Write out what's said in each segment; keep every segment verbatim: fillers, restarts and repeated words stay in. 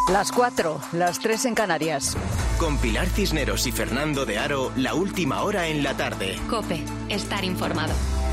Las cuatro, las tres en Canarias. Con Pilar Cisneros y Fernando de Aro, la última hora en la tarde. COPE, estar informado.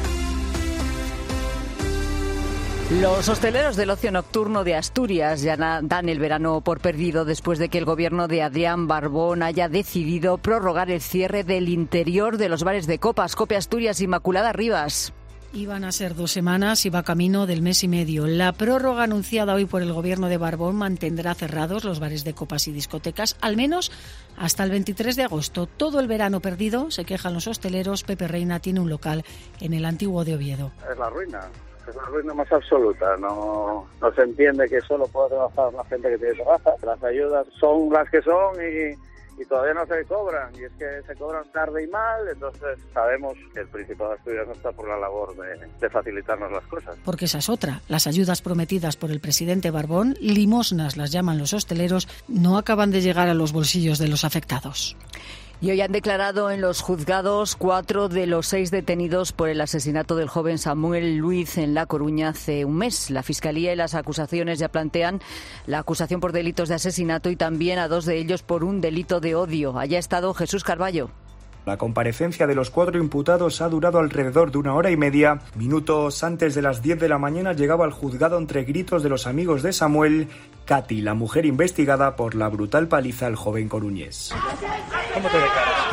Los hosteleros del ocio nocturno de Asturias ya dan el verano por perdido después de que el gobierno de Adrián Barbón haya decidido prorrogar el cierre del interior de los bares de copas. COPE Asturias, Inmaculada Rivas. Iban a ser dos semanas y va camino del mes y medio. La prórroga anunciada hoy por el gobierno de Barbón mantendrá cerrados los bares de copas y discotecas, al menos hasta el veintitrés de agosto. Todo el verano perdido, se quejan los hosteleros. Pepe Reina tiene un local en el Antiguo de Oviedo. Es la ruina. Es la ruina más absoluta. No, no se entiende que solo pueda trabajar la gente que tiene trabajo. Las ayudas son las que son y... y todavía no se cobran, y es que se cobran tarde y mal, entonces sabemos que el Principado de Asturias no está por la labor de, de facilitarnos las cosas. Porque esa es otra. Las ayudas prometidas por el presidente Barbón, limosnas las llaman los hosteleros, no acaban de llegar a los bolsillos de los afectados. Y hoy han declarado en los juzgados cuatro de los seis detenidos por el asesinato del joven Samuel Luiz en La Coruña hace un mes. La Fiscalía y las acusaciones ya plantean la acusación por delitos de asesinato y también a dos de ellos por un delito de odio. Allá ha estado Jesús Carballo. La comparecencia de los cuatro imputados ha durado alrededor de una hora y media. Minutos antes de las diez de la mañana llegaba al juzgado entre gritos de los amigos de Samuel, Katy, la mujer investigada por la brutal paliza al joven coruñés. ¿Cómo te declaras?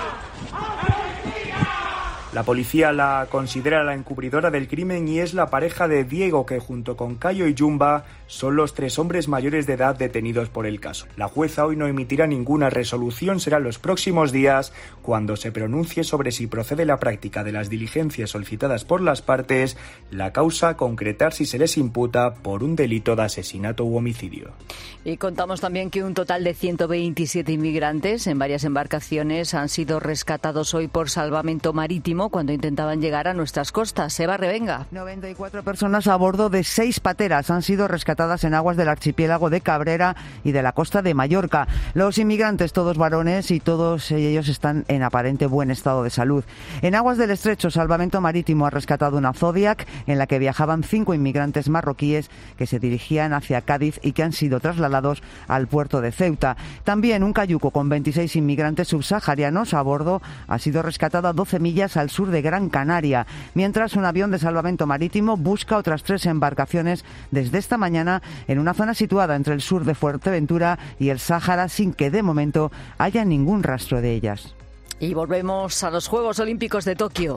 La policía la considera la encubridora del crimen y es la pareja de Diego que, junto con Cayo y Jumba, son los tres hombres mayores de edad detenidos por el caso. La jueza hoy no emitirá ninguna resolución, será en los próximos días cuando se pronuncie sobre si procede la práctica de las diligencias solicitadas por las partes, la causa concretar si se les imputa por un delito de asesinato u homicidio. Y contamos también que un total de ciento veintisiete inmigrantes en varias embarcaciones han sido rescatados hoy por salvamento marítimo cuando intentaban llegar a nuestras costas. Eva Revenga. noventa y cuatro personas a bordo de seis pateras han sido rescatadas en aguas del archipiélago de Cabrera y de la costa de Mallorca. Los inmigrantes, todos varones, y todos ellos están en aparente buen estado de salud. En aguas del estrecho, Salvamento Marítimo ha rescatado una Zodiac en la que viajaban cinco inmigrantes marroquíes que se dirigían hacia Cádiz y que han sido trasladados al puerto de Ceuta. También un cayuco con veintiséis inmigrantes subsaharianos a bordo ha sido rescatado a doce millas al sur de Gran Canaria, mientras un avión de salvamento marítimo busca otras tres embarcaciones desde esta mañana en una zona situada entre el sur de Fuerteventura y el Sáhara, sin que de momento haya ningún rastro de ellas. Y volvemos a los Juegos Olímpicos de Tokio.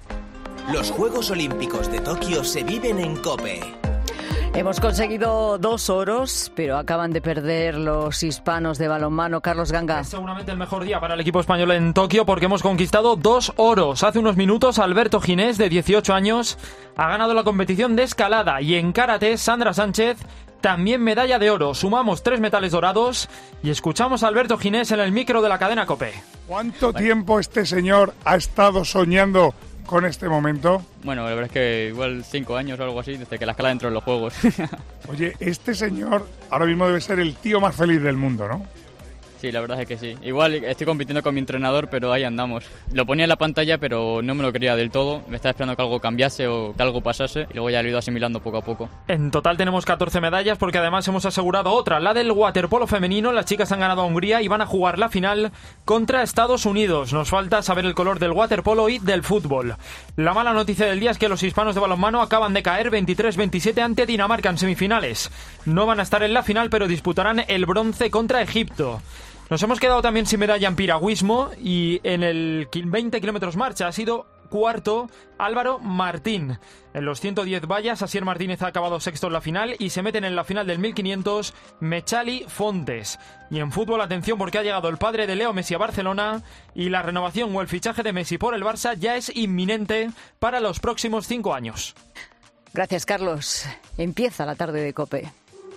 Los Juegos Olímpicos de Tokio se viven en COPE. Hemos conseguido dos oros, pero acaban de perder los hispanos de balonmano. Carlos Ganga. Es seguramente el mejor día para el equipo español en Tokio porque hemos conquistado dos oros. Hace unos minutos Alberto Ginés, de dieciocho años, ha ganado la competición de escalada, y en karate Sandra Sánchez, también medalla de oro. Sumamos tres metales dorados y escuchamos a Alberto Ginés en el micro de la cadena COPE. ¿Cuánto tiempo este señor ha estado soñando con este momento? Bueno, la verdad es que igual cinco años o algo así, desde que la escala entró en los juegos. Oye, este señor ahora mismo debe ser el tío más feliz del mundo, ¿no? Sí, la verdad es que sí. Igual estoy compitiendo con mi entrenador, pero ahí andamos. Lo ponía en la pantalla, pero no me lo quería del todo. Me estaba esperando que algo cambiase o que algo pasase, y luego ya lo he ido asimilando poco a poco. En total tenemos catorce medallas, porque además hemos asegurado otra, la del waterpolo femenino. Las chicas han ganado a Hungría y van a jugar la final contra Estados Unidos. Nos falta saber el color del waterpolo y del fútbol. La mala noticia del día es que los hispanos de balonmano acaban de caer veintitrés veintisiete ante Dinamarca en semifinales. No van a estar en la final, pero disputarán el bronce contra Egipto. Nos hemos quedado también sin medalla en piragüismo, y en el veinte kilómetros marcha ha sido cuarto Álvaro Martín. En los ciento diez vallas, Asier Martínez ha acabado sexto en la final y se meten en la final del mil quinientos Mechali Fontes. Y en fútbol, atención, porque ha llegado el padre de Leo Messi a Barcelona y la renovación o el fichaje de Messi por el Barça ya es inminente para los próximos cinco años. Gracias, Carlos. Empieza la tarde de COPE.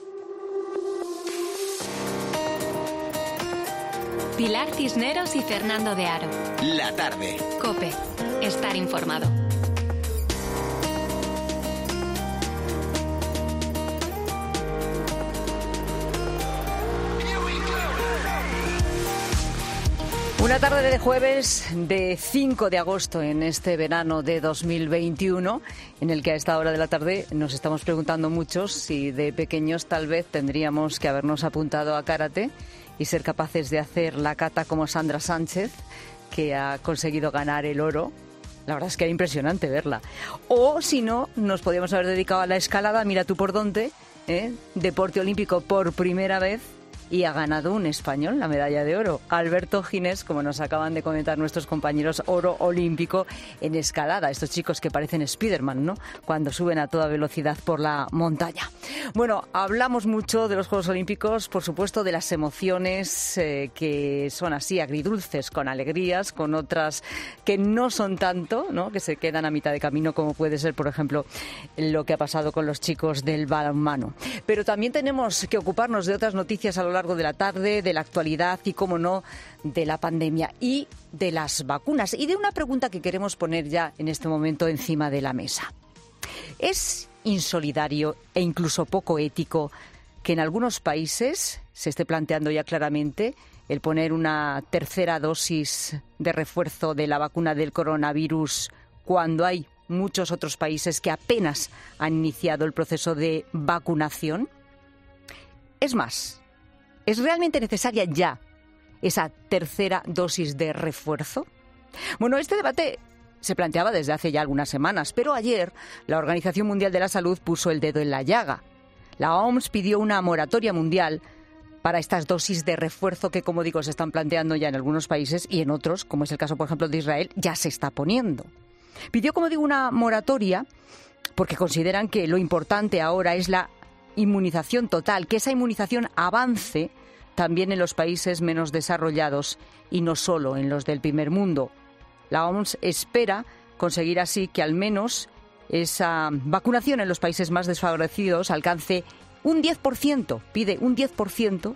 Pilar Cisneros y Fernando de Aro. La tarde. COPE. Estar informado. Una tarde de jueves de cinco de agosto en este verano de dos mil veintiuno, en el que a esta hora de la tarde nos estamos preguntando muchos si de pequeños tal vez tendríamos que habernos apuntado a karate y ser capaces de hacer la kata como Sandra Sánchez, que ha conseguido ganar el oro. La verdad es que era impresionante verla. O si no, nos podíamos haber dedicado a la escalada, mira tú por dónde, ¿eh? Deporte olímpico por primera vez. Y ha ganado un español la medalla de oro. Alberto Ginés, como nos acaban de comentar nuestros compañeros, oro olímpico en escalada. Estos chicos que parecen Spiderman, ¿no? Cuando suben a toda velocidad por la montaña. Bueno, hablamos mucho de los Juegos Olímpicos, por supuesto, de las emociones eh, que son así agridulces, con alegrías, con otras que no son tanto, ¿no? Que se quedan a mitad de camino, como puede ser, por ejemplo, lo que ha pasado con los chicos del balonmano. Pero también tenemos que ocuparnos de otras noticias a lo largo de la tarde, de la actualidad y, cómo no, de la pandemia y de las vacunas. Y de una pregunta que queremos poner ya en este momento encima de la mesa. ¿Es insolidario e incluso poco ético que en algunos países se esté planteando ya claramente el poner una tercera dosis de refuerzo de la vacuna del coronavirus cuando hay muchos otros países que apenas han iniciado el proceso de vacunación? Es más, ¿es realmente necesaria ya esa tercera dosis de refuerzo? Bueno, este debate se planteaba desde hace ya algunas semanas, pero ayer la Organización Mundial de la Salud puso el dedo en la llaga. La O M S pidió una moratoria mundial para estas dosis de refuerzo que, como digo, se están planteando ya en algunos países y en otros, como es el caso, por ejemplo, de Israel, ya se está poniendo. Pidió, como digo, una moratoria porque consideran que lo importante ahora es la inmunización total, que esa inmunización avance también en los países menos desarrollados y no solo en los del primer mundo. La O M S espera conseguir así que al menos esa vacunación en los países más desfavorecidos alcance un diez por ciento, pide un diez por ciento,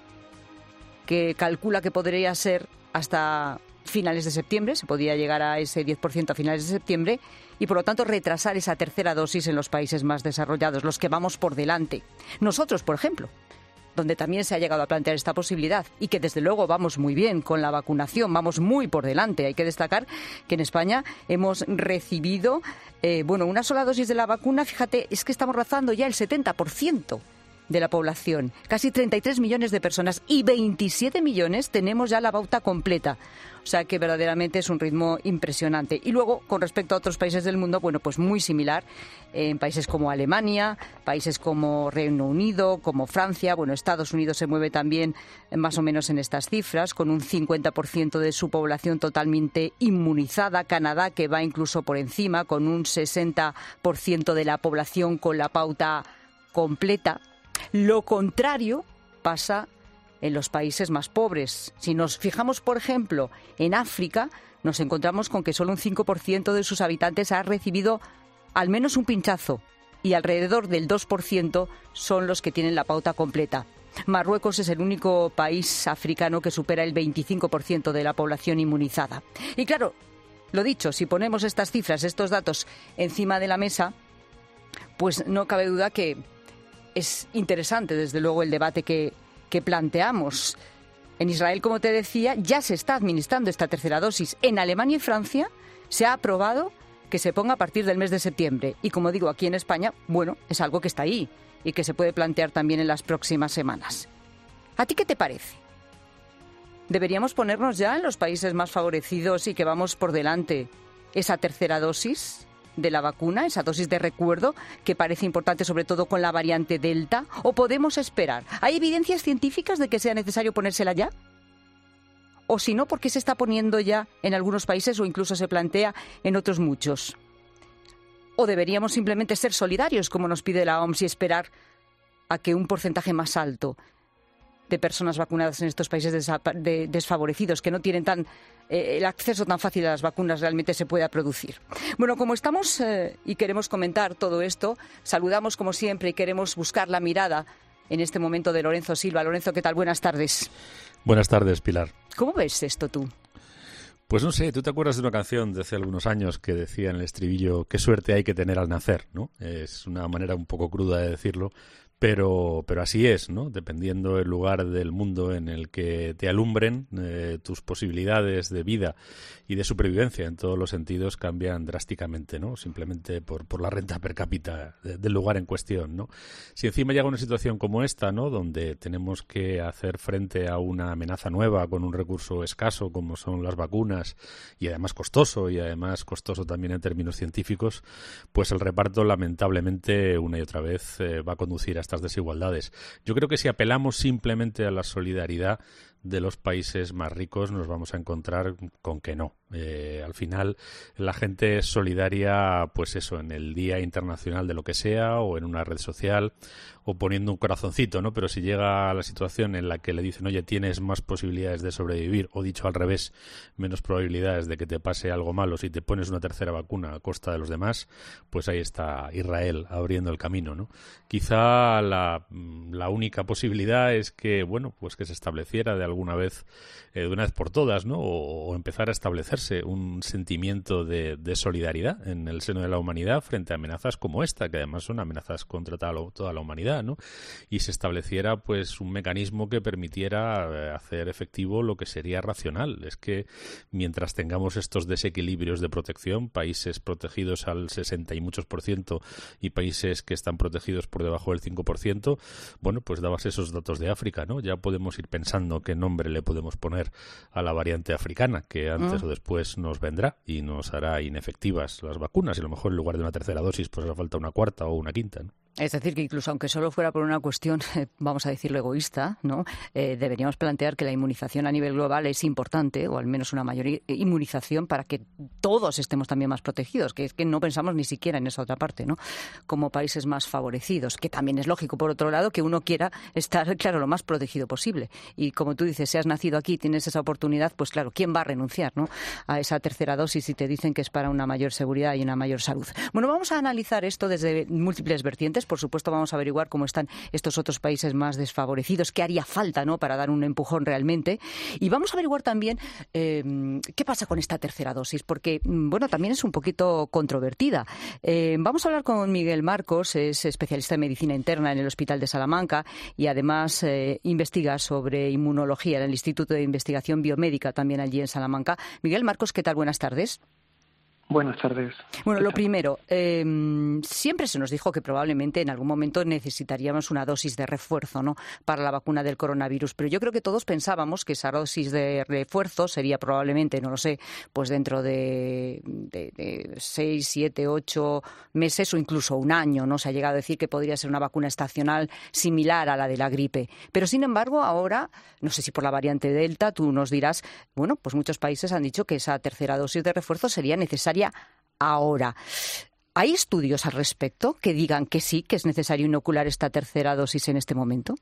que calcula que podría ser hasta finales de septiembre, se podría llegar a ese diez por ciento a finales de septiembre, y por lo tanto retrasar esa tercera dosis en los países más desarrollados, los que vamos por delante. Nosotros, por ejemplo, donde también se ha llegado a plantear esta posibilidad y que desde luego vamos muy bien con la vacunación, vamos muy por delante. Hay que destacar que en España hemos recibido eh, bueno, una sola dosis de la vacuna, fíjate, es que estamos rozando ya el setenta por ciento de la población, casi treinta y tres millones de personas, y veintisiete millones tenemos ya la pauta completa. O sea que verdaderamente es un ritmo impresionante. Y luego, con respecto a otros países del mundo, bueno, pues muy similar en países como Alemania, países como Reino Unido, como Francia. Bueno, Estados Unidos se mueve también más o menos en estas cifras, con un cincuenta por ciento de su población totalmente inmunizada. Canadá, que va incluso por encima, con un sesenta por ciento de la población con la pauta completa. Lo contrario pasa en los países más pobres. Si nos fijamos, por ejemplo, en África, nos encontramos con que solo un cinco por ciento de sus habitantes ha recibido al menos un pinchazo y alrededor del dos por ciento son los que tienen la pauta completa. Marruecos es el único país africano que supera el veinticinco por ciento de la población inmunizada. Y claro, lo dicho, si ponemos estas cifras, estos datos encima de la mesa, pues no cabe duda que es interesante, desde luego, el debate que, que planteamos. En Israel, como te decía, ya se está administrando esta tercera dosis. En Alemania y Francia se ha aprobado que se ponga a partir del mes de septiembre. Y como digo, aquí en España, bueno, es algo que está ahí y que se puede plantear también en las próximas semanas. ¿A ti qué te parece? ¿Deberíamos ponernos ya en los países más favorecidos y que vamos por delante esa tercera dosis de la vacuna, esa dosis de recuerdo que parece importante, sobre todo con la variante Delta? ¿O podemos esperar? ¿Hay evidencias científicas de que sea necesario ponérsela ya? O si no, ¿por qué se está poniendo ya en algunos países o incluso se plantea en otros muchos? ¿O deberíamos simplemente ser solidarios, como nos pide la O M S, y esperar a que un porcentaje más alto de personas vacunadas en estos países de desfavorecidos, que no tienen tan eh, el acceso tan fácil a las vacunas, realmente se pueda producir? Bueno, como estamos eh, y queremos comentar todo esto, saludamos como siempre y queremos buscar la mirada en este momento de Lorenzo Silva. Lorenzo, ¿qué tal? Buenas tardes. Buenas tardes, Pilar. ¿Cómo ves esto tú? Pues no sé, ¿tú te acuerdas de una canción de hace algunos años que decía en el estribillo qué suerte hay que tener al nacer, ¿no? Es una manera un poco cruda de decirlo, Pero, pero así es, ¿no? Dependiendo del lugar del mundo en el que te alumbren, eh, tus posibilidades de vida y de supervivencia en todos los sentidos cambian drásticamente, ¿no? Simplemente por, por la renta per cápita de, del lugar en cuestión, ¿no? Si encima llega una situación como esta, ¿no? Donde tenemos que hacer frente a una amenaza nueva con un recurso escaso como son las vacunas y además costoso y además costoso también en términos científicos, pues el reparto lamentablemente una y otra vez eh, va a conducir a estas desigualdades. Yo creo que si apelamos simplemente a la solidaridad de los países más ricos nos vamos a encontrar con que no. Eh, al final la gente es solidaria, pues eso, en el Día Internacional de lo que sea o en una red social o poniendo un corazoncito, ¿no? Pero si llega a la situación en la que le dicen, oye, tienes más posibilidades de sobrevivir, o dicho al revés, menos probabilidades de que te pase algo malo si te pones una tercera vacuna a costa de los demás, pues ahí está Israel abriendo el camino, ¿no? Quizá la, la única posibilidad es que, bueno, pues que se estableciera de alguna vez, eh, de una vez por todas, ¿no? O, o empezar a establecerse un sentimiento de, de solidaridad en el seno de la humanidad frente a amenazas como esta, que además son amenazas contra toda la humanidad, ¿no? Y se estableciera pues un mecanismo que permitiera hacer efectivo lo que sería racional. Es que mientras tengamos estos desequilibrios de protección, países protegidos al sesenta y muchos por ciento y países que están protegidos por debajo del cinco por ciento, bueno, pues dabas esos datos de África, ¿no? Ya podemos ir pensando qué nombre le podemos poner a la variante africana, que antes mm. o después nos vendrá y nos hará inefectivas las vacunas, y a lo mejor en lugar de una tercera dosis pues hará falta una cuarta o una quinta, ¿no? Es decir, que incluso aunque solo fuera por una cuestión, vamos a decirlo, egoísta, ¿no? Eh, deberíamos plantear que la inmunización a nivel global es importante, o al menos una mayor inmunización para que todos estemos también más protegidos, que es que no pensamos ni siquiera en esa otra parte, ¿no? Como países más favorecidos, que también es lógico, por otro lado, que uno quiera estar, claro, lo más protegido posible. Y como tú dices, si has nacido aquí y tienes esa oportunidad, pues claro, ¿quién va a renunciar, ¿no? a esa tercera dosis si te dicen que es para una mayor seguridad y una mayor salud? Bueno, vamos a analizar esto desde múltiples vertientes. Por supuesto, vamos a averiguar cómo están estos otros países más desfavorecidos, qué haría falta, ¿no?, para dar un empujón realmente. Y vamos a averiguar también eh, qué pasa con esta tercera dosis, porque, bueno, también es un poquito controvertida. Eh, vamos a hablar con Miguel Marcos, es especialista en medicina interna en el Hospital de Salamanca y además eh, investiga sobre inmunología en el Instituto de Investigación Biomédica, también allí en Salamanca. Miguel Marcos, ¿qué tal? Buenas tardes. Buenas tardes. Bueno, lo primero, eh, siempre se nos dijo que probablemente en algún momento necesitaríamos una dosis de refuerzo, ¿no?, para la vacuna del coronavirus, pero yo creo que todos pensábamos que esa dosis de refuerzo sería probablemente, no lo sé, pues dentro de, de, de seis, siete, ocho meses o incluso un año, ¿no? Se ha llegado a decir que podría ser una vacuna estacional similar a la de la gripe. Pero, sin embargo, ahora, no sé si por la variante Delta, tú nos dirás, bueno, pues muchos países han dicho que esa tercera dosis de refuerzo sería necesaria ahora. ¿Hay estudios al respecto que digan que sí, que es necesario inocular esta tercera dosis en este momento?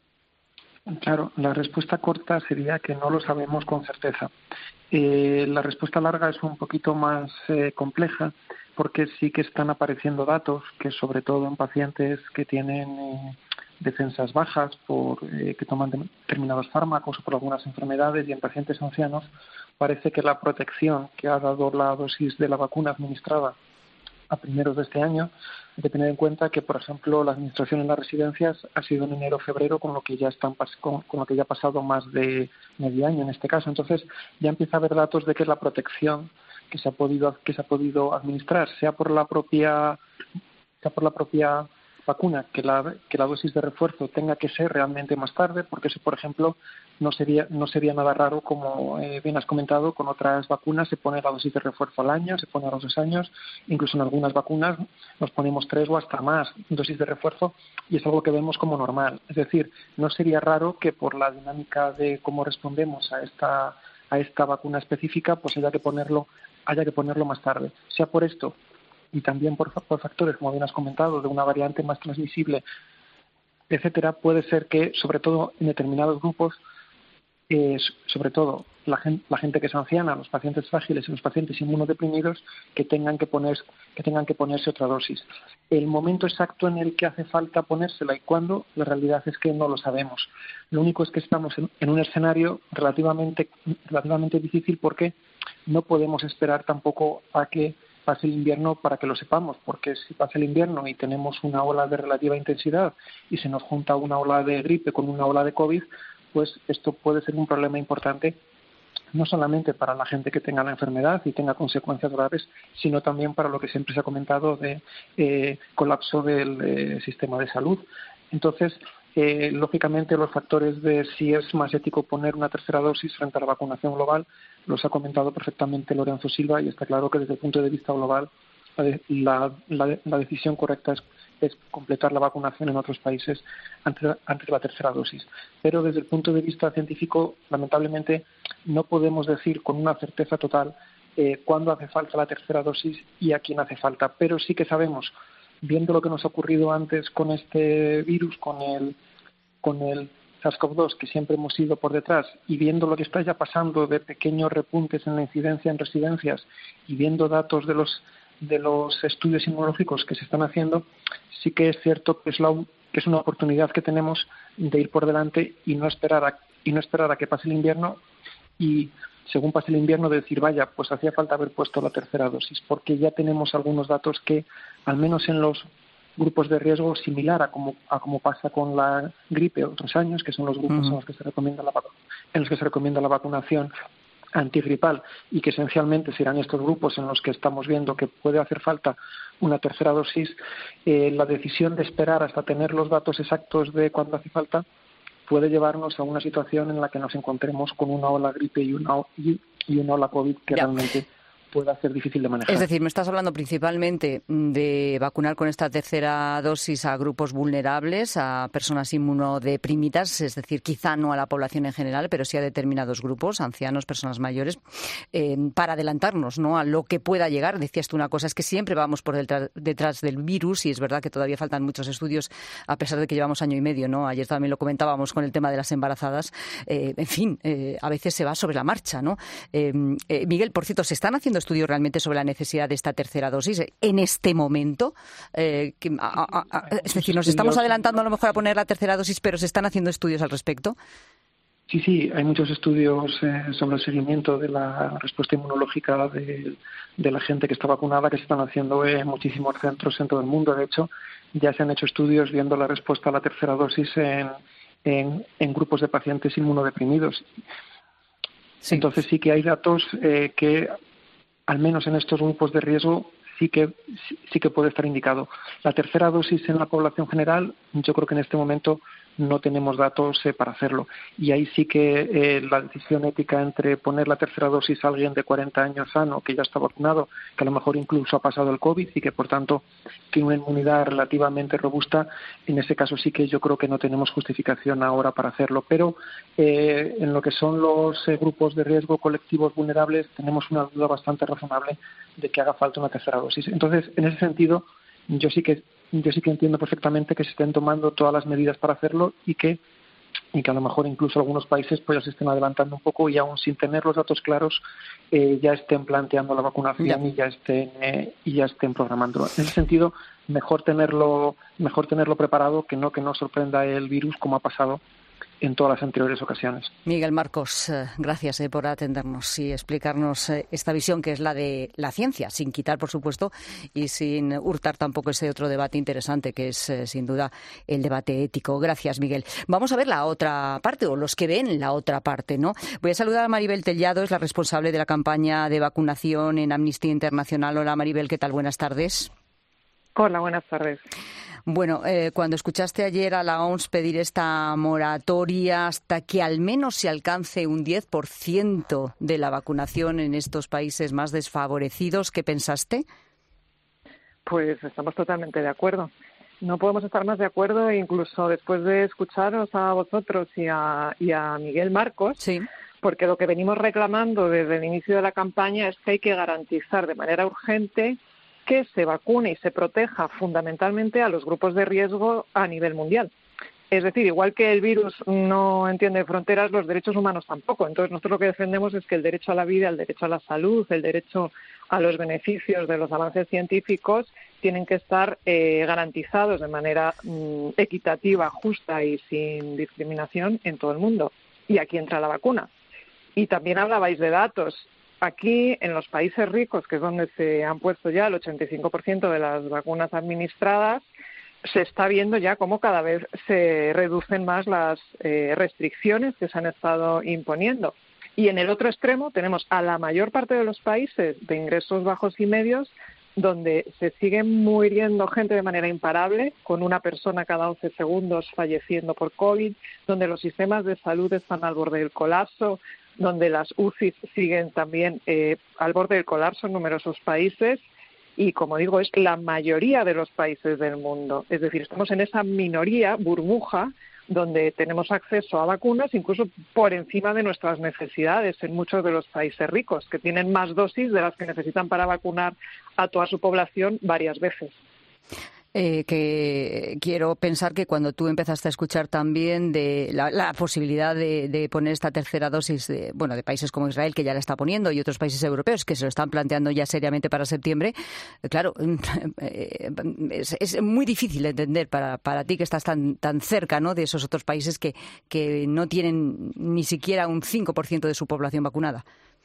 Claro, la respuesta corta sería que no lo sabemos con certeza. Eh, la respuesta larga es un poquito más eh, compleja, porque sí que están apareciendo datos que, sobre todo en pacientes que tienen eh, defensas bajas, por eh, que toman determinados fármacos o por algunas enfermedades, y en pacientes ancianos, parece que la protección que ha dado la dosis de la vacuna administrada a primeros de este año, hay que tener en cuenta que, por ejemplo, la administración en las residencias ha sido en enero o febrero, con lo que ya están con, con lo que ya ha pasado más de medio año en este caso. Entonces, ya empieza a haber datos de que la protección que se ha podido que se ha podido administrar, sea por la propia sea por la propia vacuna, que la que la dosis de refuerzo tenga que ser realmente más tarde, porque eso, por ejemplo, no sería no sería nada raro, como eh, bien has comentado, con otras vacunas se pone la dosis de refuerzo al año, se pone a los dos años, incluso en algunas vacunas nos ponemos tres o hasta más dosis de refuerzo, y es algo que vemos como normal. Es decir, no sería raro que por la dinámica de cómo respondemos a esta a esta vacuna específica, pues haya que ponerlo haya que ponerlo más tarde, sea por esto y también por, por factores, como bien has comentado, de una variante más transmisible, etcétera. Puede ser que, sobre todo en determinados grupos, eh, sobre todo la gente, la gente que es anciana, los pacientes frágiles y los pacientes inmunodeprimidos, que tengan que poner, que tengan que ponerse otra dosis. El momento exacto en el que hace falta ponérsela y cuándo, la realidad es que no lo sabemos. Lo único es que estamos en, en un escenario relativamente, relativamente difícil, porque no podemos esperar tampoco a que pase el invierno para que lo sepamos, porque si pasa el invierno y tenemos una ola de relativa intensidad y se nos junta una ola de gripe con una ola de COVID, pues esto puede ser un problema importante, no solamente para la gente que tenga la enfermedad y tenga consecuencias graves, sino también para lo que siempre se ha comentado de eh, colapso del eh, sistema de salud. Entonces, eh, lógicamente, los factores de si es más ético poner una tercera dosis frente a la vacunación global los ha comentado perfectamente Lorenzo Silva, y está claro que desde el punto de vista global la, la, la decisión correcta es, es completar la vacunación en otros países antes, antes de la tercera dosis. Pero desde el punto de vista científico, lamentablemente, no podemos decir con una certeza total eh, cuándo hace falta la tercera dosis y a quién hace falta. Pero sí que sabemos, viendo lo que nos ha ocurrido antes con este virus, con el, con el SARS-CoV dos, que siempre hemos ido por detrás, y viendo lo que está ya pasando de pequeños repuntes en la incidencia en residencias y viendo datos de los de los estudios inmunológicos que se están haciendo, sí que es cierto que es, la, que es una oportunidad que tenemos de ir por delante y no esperar a, y no esperar a que pase el invierno y, según pase el invierno, de decir, vaya, pues hacía falta haber puesto la tercera dosis, porque ya tenemos algunos datos que, al menos en los grupos de riesgo, similar a como, a como pasa con la gripe otros años, que son los grupos uh-huh. en los que se recomienda la, en los que se recomienda la vacunación antigripal, y que esencialmente serán estos grupos en los que estamos viendo que puede hacer falta una tercera dosis, eh, la decisión de esperar hasta tener los datos exactos de cuándo hace falta puede llevarnos a una situación en la que nos encontremos con una ola gripe y una, y, y una ola COVID que ya. realmente pueda ser difícil de manejar. Es decir, me estás hablando principalmente de vacunar con esta tercera dosis a grupos vulnerables, a personas inmunodeprimidas, es decir, quizá no a la población en general, pero sí a determinados grupos, ancianos, personas mayores, eh, para adelantarnos, ¿no?, a lo que pueda llegar. Decías tú una cosa, es que siempre vamos por detrás, detrás del virus, y es verdad que todavía faltan muchos estudios, a pesar de que llevamos año y medio, ¿no? Ayer también lo comentábamos con el tema de las embarazadas. Eh, en fin, eh, a veces se va sobre la marcha, ¿no? Eh, eh, Miguel, por cierto, ¿se están haciendo estudios realmente sobre la necesidad de esta tercera dosis en este momento? Eh, que, a, a, a, es decir, nos estamos adelantando a lo mejor a poner la tercera dosis, pero ¿se están haciendo estudios al respecto? Sí, sí, hay muchos estudios eh, sobre el seguimiento de la respuesta inmunológica de, de la gente que está vacunada, que se están haciendo en muchísimos centros en todo el mundo. De hecho, ya se han hecho estudios viendo la respuesta a la tercera dosis en, en, en grupos de pacientes inmunodeprimidos. Sí. Entonces sí que hay datos eh, que, al menos en estos grupos de riesgo, sí que sí que puede estar indicado. La tercera dosis en la población general, yo creo que en este momento no tenemos datos eh, para hacerlo. Y ahí sí que eh, la decisión ética entre poner la tercera dosis a alguien de cuarenta años sano, que ya está vacunado, que a lo mejor incluso ha pasado el COVID y que, por tanto, tiene una inmunidad relativamente robusta, en ese caso sí que yo creo que no tenemos justificación ahora para hacerlo. Pero eh, en lo que son los eh, grupos de riesgo colectivos vulnerables, tenemos una duda bastante razonable de que haga falta una tercera dosis. Entonces, en ese sentido, yo sí que yo sí que entiendo perfectamente que se estén tomando todas las medidas para hacerlo y que y que a lo mejor incluso algunos países pues ya se estén adelantando un poco y aún sin tener los datos claros eh, ya estén planteando la vacunación yeah. y ya estén eh, y ya estén programando. En ese sentido, mejor tenerlo mejor tenerlo preparado que no que no sorprenda el virus como ha pasado en todas las anteriores ocasiones. Miguel Marcos, eh, gracias eh, por atendernos y explicarnos eh, esta visión que es la de la ciencia, sin quitar, por supuesto, y sin hurtar tampoco ese otro debate interesante que es, eh, sin duda, el debate ético. Gracias, Miguel. Vamos a ver la otra parte, o los que ven la otra parte, ¿no? Voy a saludar a Maribel Tellado, es la responsable de la campaña de vacunación en Amnistía Internacional. Hola, Maribel, ¿qué tal? Buenas tardes. Hola, buenas tardes. Bueno, eh, cuando escuchaste ayer a la O M S pedir esta moratoria hasta que al menos se alcance un diez por ciento de la vacunación en estos países más desfavorecidos, ¿qué pensaste? Pues estamos totalmente de acuerdo. No podemos estar más de acuerdo, incluso después de escucharos a vosotros y a, y a Miguel Marcos, sí. Porque lo que venimos reclamando desde el inicio de la campaña es que hay que garantizar de manera urgente que se vacune y se proteja fundamentalmente a los grupos de riesgo a nivel mundial. Es decir, igual que el virus no entiende fronteras, los derechos humanos tampoco. Entonces, nosotros lo que defendemos es que el derecho a la vida, el derecho a la salud, el derecho a los beneficios de los avances científicos tienen que estar eh, garantizados de manera mm, equitativa, justa y sin discriminación en todo el mundo. Y aquí entra la vacuna. Y también hablabais de datos. aquí, en los países ricos, que es donde se han puesto ya el ochenta y cinco por ciento de las vacunas administradas, se está viendo ya cómo cada vez se reducen más las eh, restricciones que se han estado imponiendo. Y en el otro extremo tenemos a la mayor parte de los países de ingresos bajos y medios, donde se sigue muriendo gente de manera imparable, con una persona cada once segundos falleciendo por COVID, donde los sistemas de salud están al borde del colapso, donde las U C Is siguen también eh, al borde del colapso en numerosos países. Y, como digo, es la mayoría de los países del mundo. Es decir, estamos en esa minoría, burbuja, donde tenemos acceso a vacunas incluso por encima de nuestras necesidades en muchos de los países ricos, que tienen más dosis de las que necesitan para vacunar a toda su población varias veces. Eh, que quiero pensar que cuando tú empezaste a escuchar también de la, la posibilidad de, de poner esta tercera dosis de, bueno, de países como Israel, que ya la está poniendo, y otros países europeos que se lo están planteando ya seriamente para septiembre, eh, claro, eh, es, es muy difícil de entender para, para ti que estás tan, tan cerca, ¿no?, de esos otros países que, que no tienen ni siquiera un cinco por ciento de su población vacunada.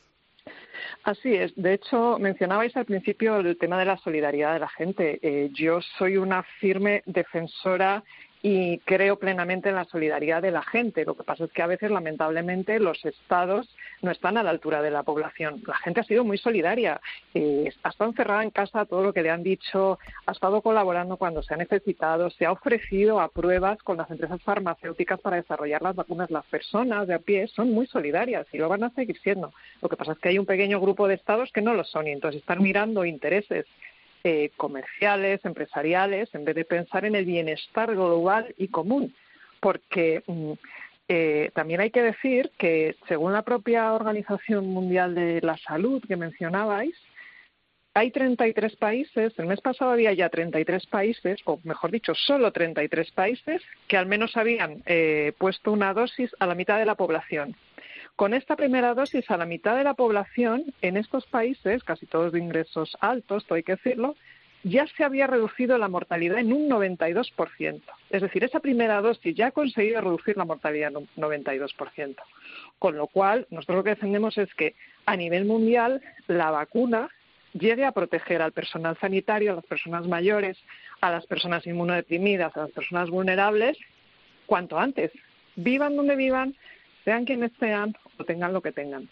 Así es. De hecho, mencionabais al principio el tema de la solidaridad de la gente. Eh, yo soy una firme defensora y creo plenamente en la solidaridad de la gente. Lo que pasa es que a veces, lamentablemente, los estados no están a la altura de la población. La gente ha sido muy solidaria. Eh, ha estado encerrada en casa, todo lo que le han dicho, ha estado colaborando cuando se ha necesitado, se ha ofrecido a pruebas con las empresas farmacéuticas para desarrollar las vacunas. Las personas de a pie son muy solidarias y lo van a seguir siendo. Lo que pasa es que hay un pequeño grupo de estados que no lo son y entonces están mirando intereses Eh, comerciales, empresariales, en vez de pensar en el bienestar global y común. Porque eh, también hay que decir que, según la propia Organización Mundial de la Salud que mencionabais, hay treinta y tres países, el mes pasado había ya treinta y tres países, o mejor dicho, solo treinta y tres países, que al menos habían eh, puesto una dosis a la mitad de la población. Con esta primera dosis a la mitad de la población, en estos países, casi todos de ingresos altos, todo hay que decirlo, ya se había reducido la mortalidad en un noventa y dos por ciento. Es decir, esa primera dosis ya ha conseguido reducir la mortalidad en un noventa y dos por ciento. Con lo cual, nosotros lo que defendemos es que a nivel mundial la vacuna llegue a proteger al personal sanitario, a las personas mayores, a las personas inmunodeprimidas, a las personas vulnerables, cuanto antes. Vivan donde vivan, sean quienes sean o tengan lo que tengan.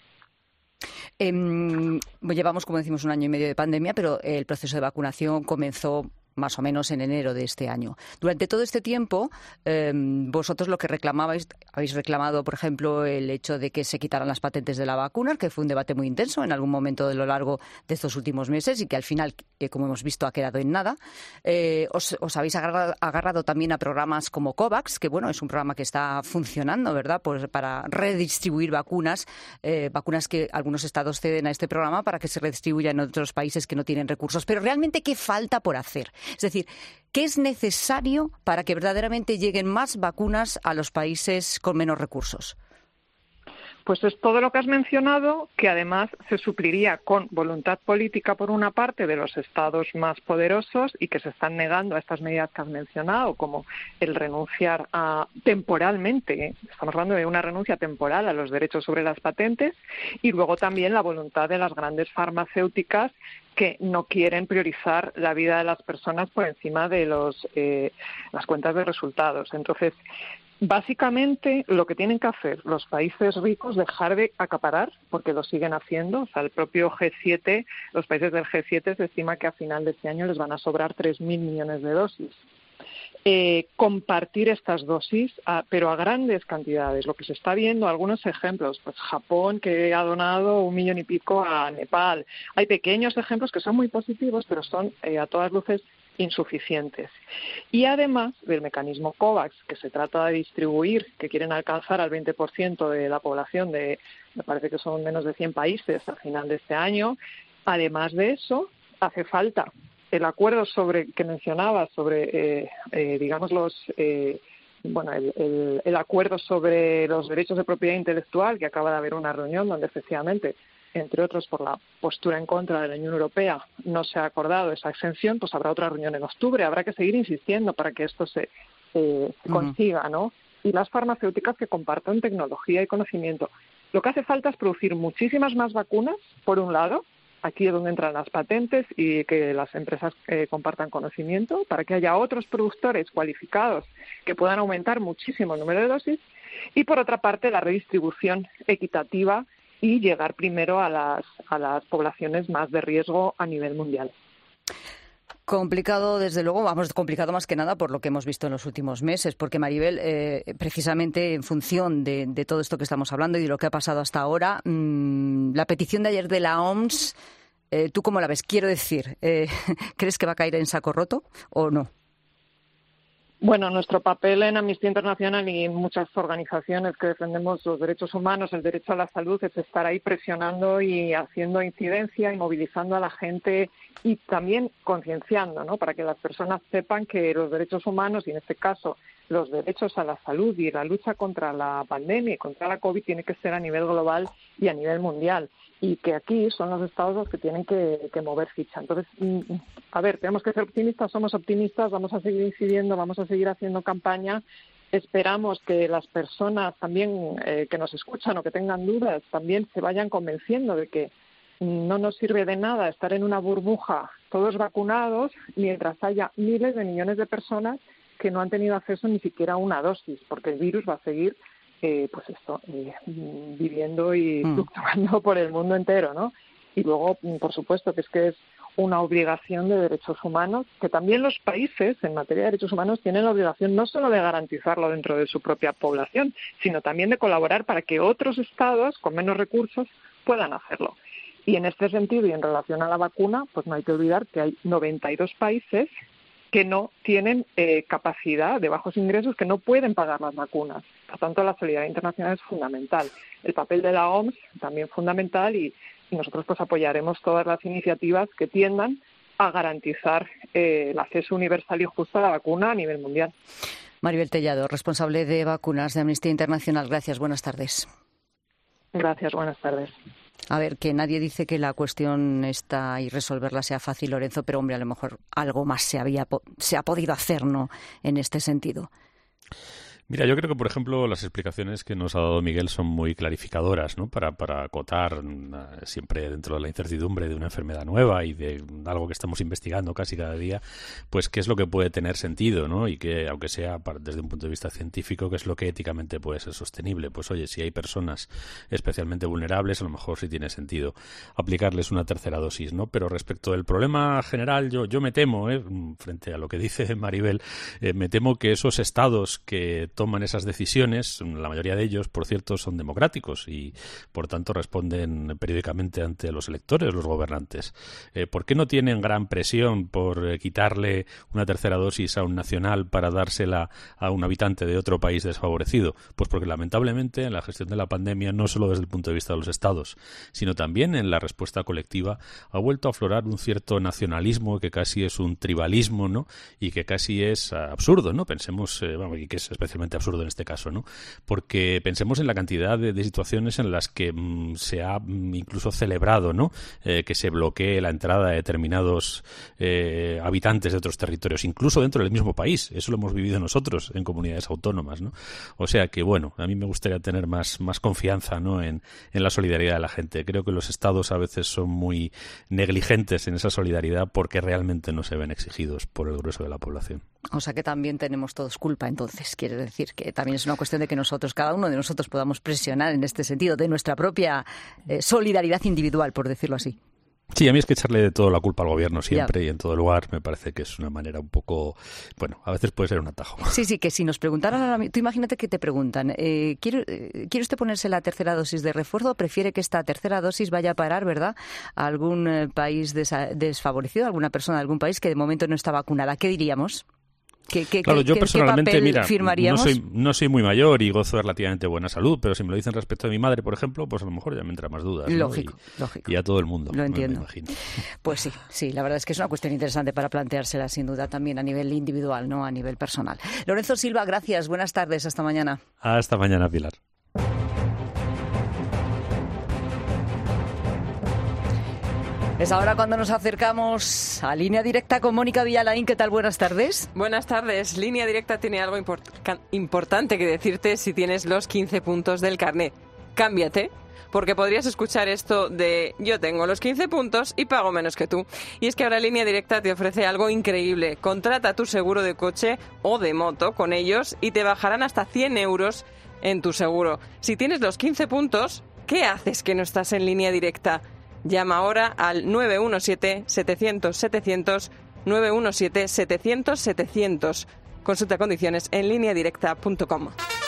Eh, llevamos, como decimos, un año y medio de pandemia, pero el proceso de vacunación comenzó más o menos en enero de este año. Durante todo este tiempo, eh, vosotros lo que reclamabais, habéis reclamado, por ejemplo, el hecho de que se quitaran las patentes de la vacuna, que fue un debate muy intenso en algún momento de lo largo de estos últimos meses y que al final, eh, como hemos visto, ha quedado en nada. Eh, os, os habéis agarrado, agarrado también a programas como COVAX, que bueno, es un programa que está funcionando, ¿verdad?, pues para redistribuir vacunas, eh, vacunas que algunos estados ceden a este programa para que se redistribuyan en otros países que no tienen recursos. Pero realmente, ¿qué falta por hacer? Es decir, ¿qué es necesario para que verdaderamente lleguen más vacunas a los países con menos recursos? Pues es todo lo que has mencionado, que además se supliría con voluntad política por una parte de los estados más poderosos y que se están negando a estas medidas que has mencionado, como el renunciar a temporalmente, ¿eh? Estamos hablando de una renuncia temporal a los derechos sobre las patentes, y luego también la voluntad de las grandes farmacéuticas que no quieren priorizar la vida de las personas por encima de los eh, las cuentas de resultados. Entonces, básicamente, lo que tienen que hacer los países ricos, dejar de acaparar, porque lo siguen haciendo. O sea, el propio G siete, los países del G siete, se estima que a final de este año les van a sobrar tres mil millones de dosis. Eh, compartir estas dosis, a, pero a grandes cantidades. Lo que se está viendo, algunos ejemplos, pues Japón, que ha donado un millón y pico a Nepal. Hay pequeños ejemplos que son muy positivos, pero son eh, a todas luces insuficientes. Y además del mecanismo COVAX, que se trata de distribuir, que quieren alcanzar al veinte por ciento de la población de, me parece que son menos de cien países al final de este año, además de eso, hace falta el acuerdo sobre que mencionaba sobre, eh, eh, digamos, los, eh, bueno, el, el, el acuerdo sobre los derechos de propiedad intelectual, que acaba de haber una reunión donde efectivamente, entre otros por la postura en contra de la Unión Europea, no se ha acordado esa exención. Pues habrá otra reunión en octubre. Habrá que seguir insistiendo para que esto se, eh, se consiga, ¿no? Y las farmacéuticas que compartan tecnología y conocimiento. Lo que hace falta es producir muchísimas más vacunas, por un lado, aquí es donde entran las patentes y que las empresas eh, compartan conocimiento, para que haya otros productores cualificados que puedan aumentar muchísimo el número de dosis, y por otra parte la redistribución equitativa y llegar primero a las, a las poblaciones más de riesgo a nivel mundial. Complicado, desde luego, vamos, complicado más que nada por lo que hemos visto en los últimos meses, porque Maribel, eh, precisamente en función de, de todo esto que estamos hablando y de lo que ha pasado hasta ahora, mmm, la petición de ayer de la O M S, eh, ¿tú cómo la ves? Quiero decir, eh, ¿crees que va a caer en saco roto o no? Bueno, nuestro papel en Amnistía Internacional y en muchas organizaciones que defendemos los derechos humanos, el derecho a la salud, es estar ahí presionando y haciendo incidencia y movilizando a la gente y también concienciando, ¿no?, para que las personas sepan que los derechos humanos, y en este caso los derechos a la salud y la lucha contra la pandemia y contra la COVID, tiene que ser a nivel global y a nivel mundial. Y que aquí son los estados los que tienen que, que mover ficha. Entonces, a ver, tenemos que ser optimistas, somos optimistas, vamos a seguir incidiendo, vamos a seguir haciendo campaña. Esperamos que las personas también eh, que nos escuchan o que tengan dudas también se vayan convenciendo de que no nos sirve de nada estar en una burbuja todos vacunados mientras haya miles de millones de personas que no han tenido acceso ni siquiera a una dosis, porque el virus va a seguir Eh, pues esto, eh, viviendo y fluctuando mm. por el mundo entero, ¿no? Y luego, por supuesto, que es que es una obligación de derechos humanos, que también los países en materia de derechos humanos tienen la obligación no solo de garantizarlo dentro de su propia población, sino también de colaborar para que otros estados con menos recursos puedan hacerlo. Y en este sentido, y en relación a la vacuna, pues no hay que olvidar que hay noventa y dos países que no tienen eh, capacidad, de bajos ingresos, que no pueden pagar las vacunas. Por tanto, la solidaridad internacional es fundamental. El papel de la O M S también fundamental y, y nosotros pues apoyaremos todas las iniciativas que tiendan a garantizar eh, el acceso universal y justo a la vacuna a nivel mundial. Maribel Tellado, responsable de vacunas de Amnistía Internacional. Gracias, buenas tardes. Gracias, buenas tardes. A ver, que nadie dice que la cuestión esta y resolverla sea fácil, Lorenzo, pero hombre, a lo mejor algo más se había se ha podido hacer, ¿no?, en este sentido. Mira, yo creo que, por ejemplo, las explicaciones que nos ha dado Miguel son muy clarificadoras, ¿no? Para, para acotar uh, siempre dentro de la incertidumbre de una enfermedad nueva y de algo que estamos investigando casi cada día, pues qué es lo que puede tener sentido, ¿no? Y que, aunque sea desde un punto de vista científico, qué es lo que éticamente puede ser sostenible. Pues oye, si hay personas especialmente vulnerables, a lo mejor sí tiene sentido aplicarles una tercera dosis, ¿no? Pero respecto del problema general, yo, yo me temo, ¿eh? frente a lo que dice Maribel, eh, me temo que esos estados que toman esas decisiones, la mayoría de ellos, por cierto, son democráticos y, por tanto, responden periódicamente ante los electores, los gobernantes. Eh, ¿Por qué no tienen gran presión por eh, quitarle una tercera dosis a un nacional para dársela a un habitante de otro país desfavorecido? Pues porque, lamentablemente, en la gestión de la pandemia, no solo desde el punto de vista de los estados, sino también en la respuesta colectiva, ha vuelto a aflorar un cierto nacionalismo que casi es un tribalismo, ¿no? Y que casi es absurdo, ¿no? Pensemos, eh, bueno, y que es especialmente absurdo en este caso, ¿no? Porque pensemos en la cantidad de, de situaciones en las que mmm, se ha mmm, incluso celebrado, ¿no? Eh, que se bloquee la entrada de determinados eh, habitantes de otros territorios, incluso dentro del mismo país. Eso lo hemos vivido nosotros en comunidades autónomas, ¿no? O sea que, bueno, a mí me gustaría tener más, más confianza, ¿no?, en, en la solidaridad de la gente. Creo que los estados a veces son muy negligentes en esa solidaridad porque realmente no se ven exigidos por el grueso de la población. O sea que también tenemos todos culpa, entonces, quiere decir que también es una cuestión de que nosotros, cada uno de nosotros, podamos presionar en este sentido, de nuestra propia eh, solidaridad individual, por decirlo así. Sí, a mí es que echarle de todo la culpa al gobierno siempre ya. Y en todo lugar me parece que es una manera un poco, bueno, a veces puede ser un atajo. Sí, sí, que si nos preguntaran ahora, tú imagínate que te preguntan, eh, ¿quiere, eh, ¿quiere usted ponerse la tercera dosis de refuerzo o prefiere que esta tercera dosis vaya a parar, ¿verdad?, a algún eh, país desa- desfavorecido, a alguna persona de algún país que de momento no está vacunada? ¿Qué diríamos? ¿Qué, qué, claro, yo qué, personalmente, ¿qué mira, firmaríamos? no soy, no soy muy mayor y gozo de relativamente buena salud, pero si me lo dicen respecto de mi madre, por ejemplo, pues a lo mejor ya me entra más dudas, ¿no? Lógico, y, lógico. Y a todo el mundo. Lo entiendo. Me imagino. Pues sí, sí, la verdad es que es una cuestión interesante para planteársela, sin duda, también a nivel individual, no a nivel personal. Lorenzo Silva, gracias, buenas tardes, hasta mañana. Hasta mañana, Pilar. Es ahora cuando nos acercamos a Línea Directa con Mónica Villalain. ¿Qué tal? Buenas tardes. Buenas tardes. Línea Directa tiene algo import- importante que decirte si tienes los quince puntos del carnet. cámbiate, porque podrías escuchar esto de yo tengo los quince puntos y pago menos que tú. Y es que ahora Línea Directa te ofrece algo increíble. Contrata tu seguro de coche o de moto con ellos y te bajarán hasta cien euros en tu seguro. Si tienes los quince puntos, ¿qué haces que no estás en Línea Directa? Llama ahora al nueve uno siete, setecientos, setecientos, nueve uno siete, setecientos, setecientos. Consulta condiciones en línea directa punto com.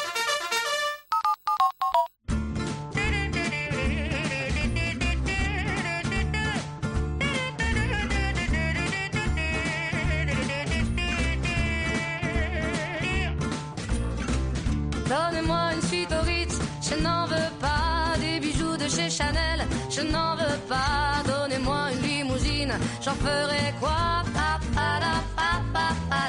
Donnez-moi une suite au Ritz, je n'en veux pas. Des bijoux de chez Chanel, je n'en veux pas. Donnez-moi une limousine, j'en ferai quoi? Pa, pa, la, pa, pa, pa,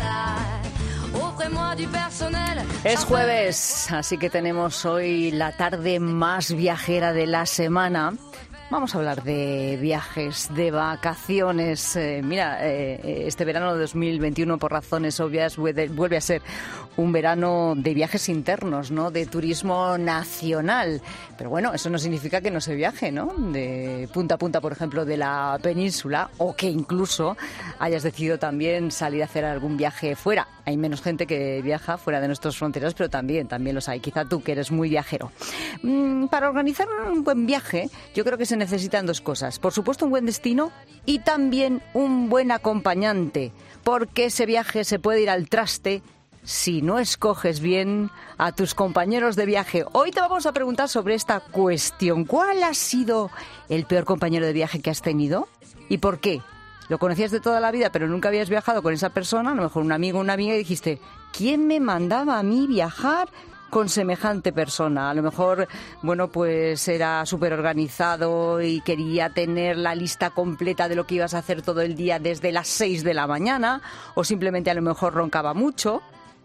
la. Offrez-moi du personnel. Es jueves, así que tenemos hoy la tarde más viajera de la semana. Vamos a hablar de viajes, de vacaciones. Eh, mira, eh, este verano de dos mil veintiuno, por razones obvias, vuelve a ser un verano de viajes internos, ¿no? De turismo nacional. Pero bueno, eso no significa que no se viaje, ¿no? De punta a punta, por ejemplo, de la península, o que incluso hayas decidido también salir a hacer algún viaje fuera. Hay menos gente que viaja fuera de nuestras fronteras, pero también, también los hay. Quizá tú, que eres muy viajero. Mm, para organizar un buen viaje, yo creo que se necesitan dos cosas. Por supuesto, un buen destino y también un buen acompañante, porque ese viaje se puede ir al traste si no escoges bien a tus compañeros de viaje. Hoy te vamos a preguntar sobre esta cuestión. ¿Cuál ha sido el peor compañero de viaje que has tenido? ¿Y por qué? ¿Lo conocías de toda la vida, pero nunca habías viajado con esa persona? A lo mejor un amigo o una amiga, y dijiste, ¿quién me mandaba a mí viajar con semejante persona? A lo mejor, bueno, pues era súper organizado y quería tener la lista completa de lo que ibas a hacer todo el día desde las seis de la mañana, o simplemente a lo mejor roncaba mucho,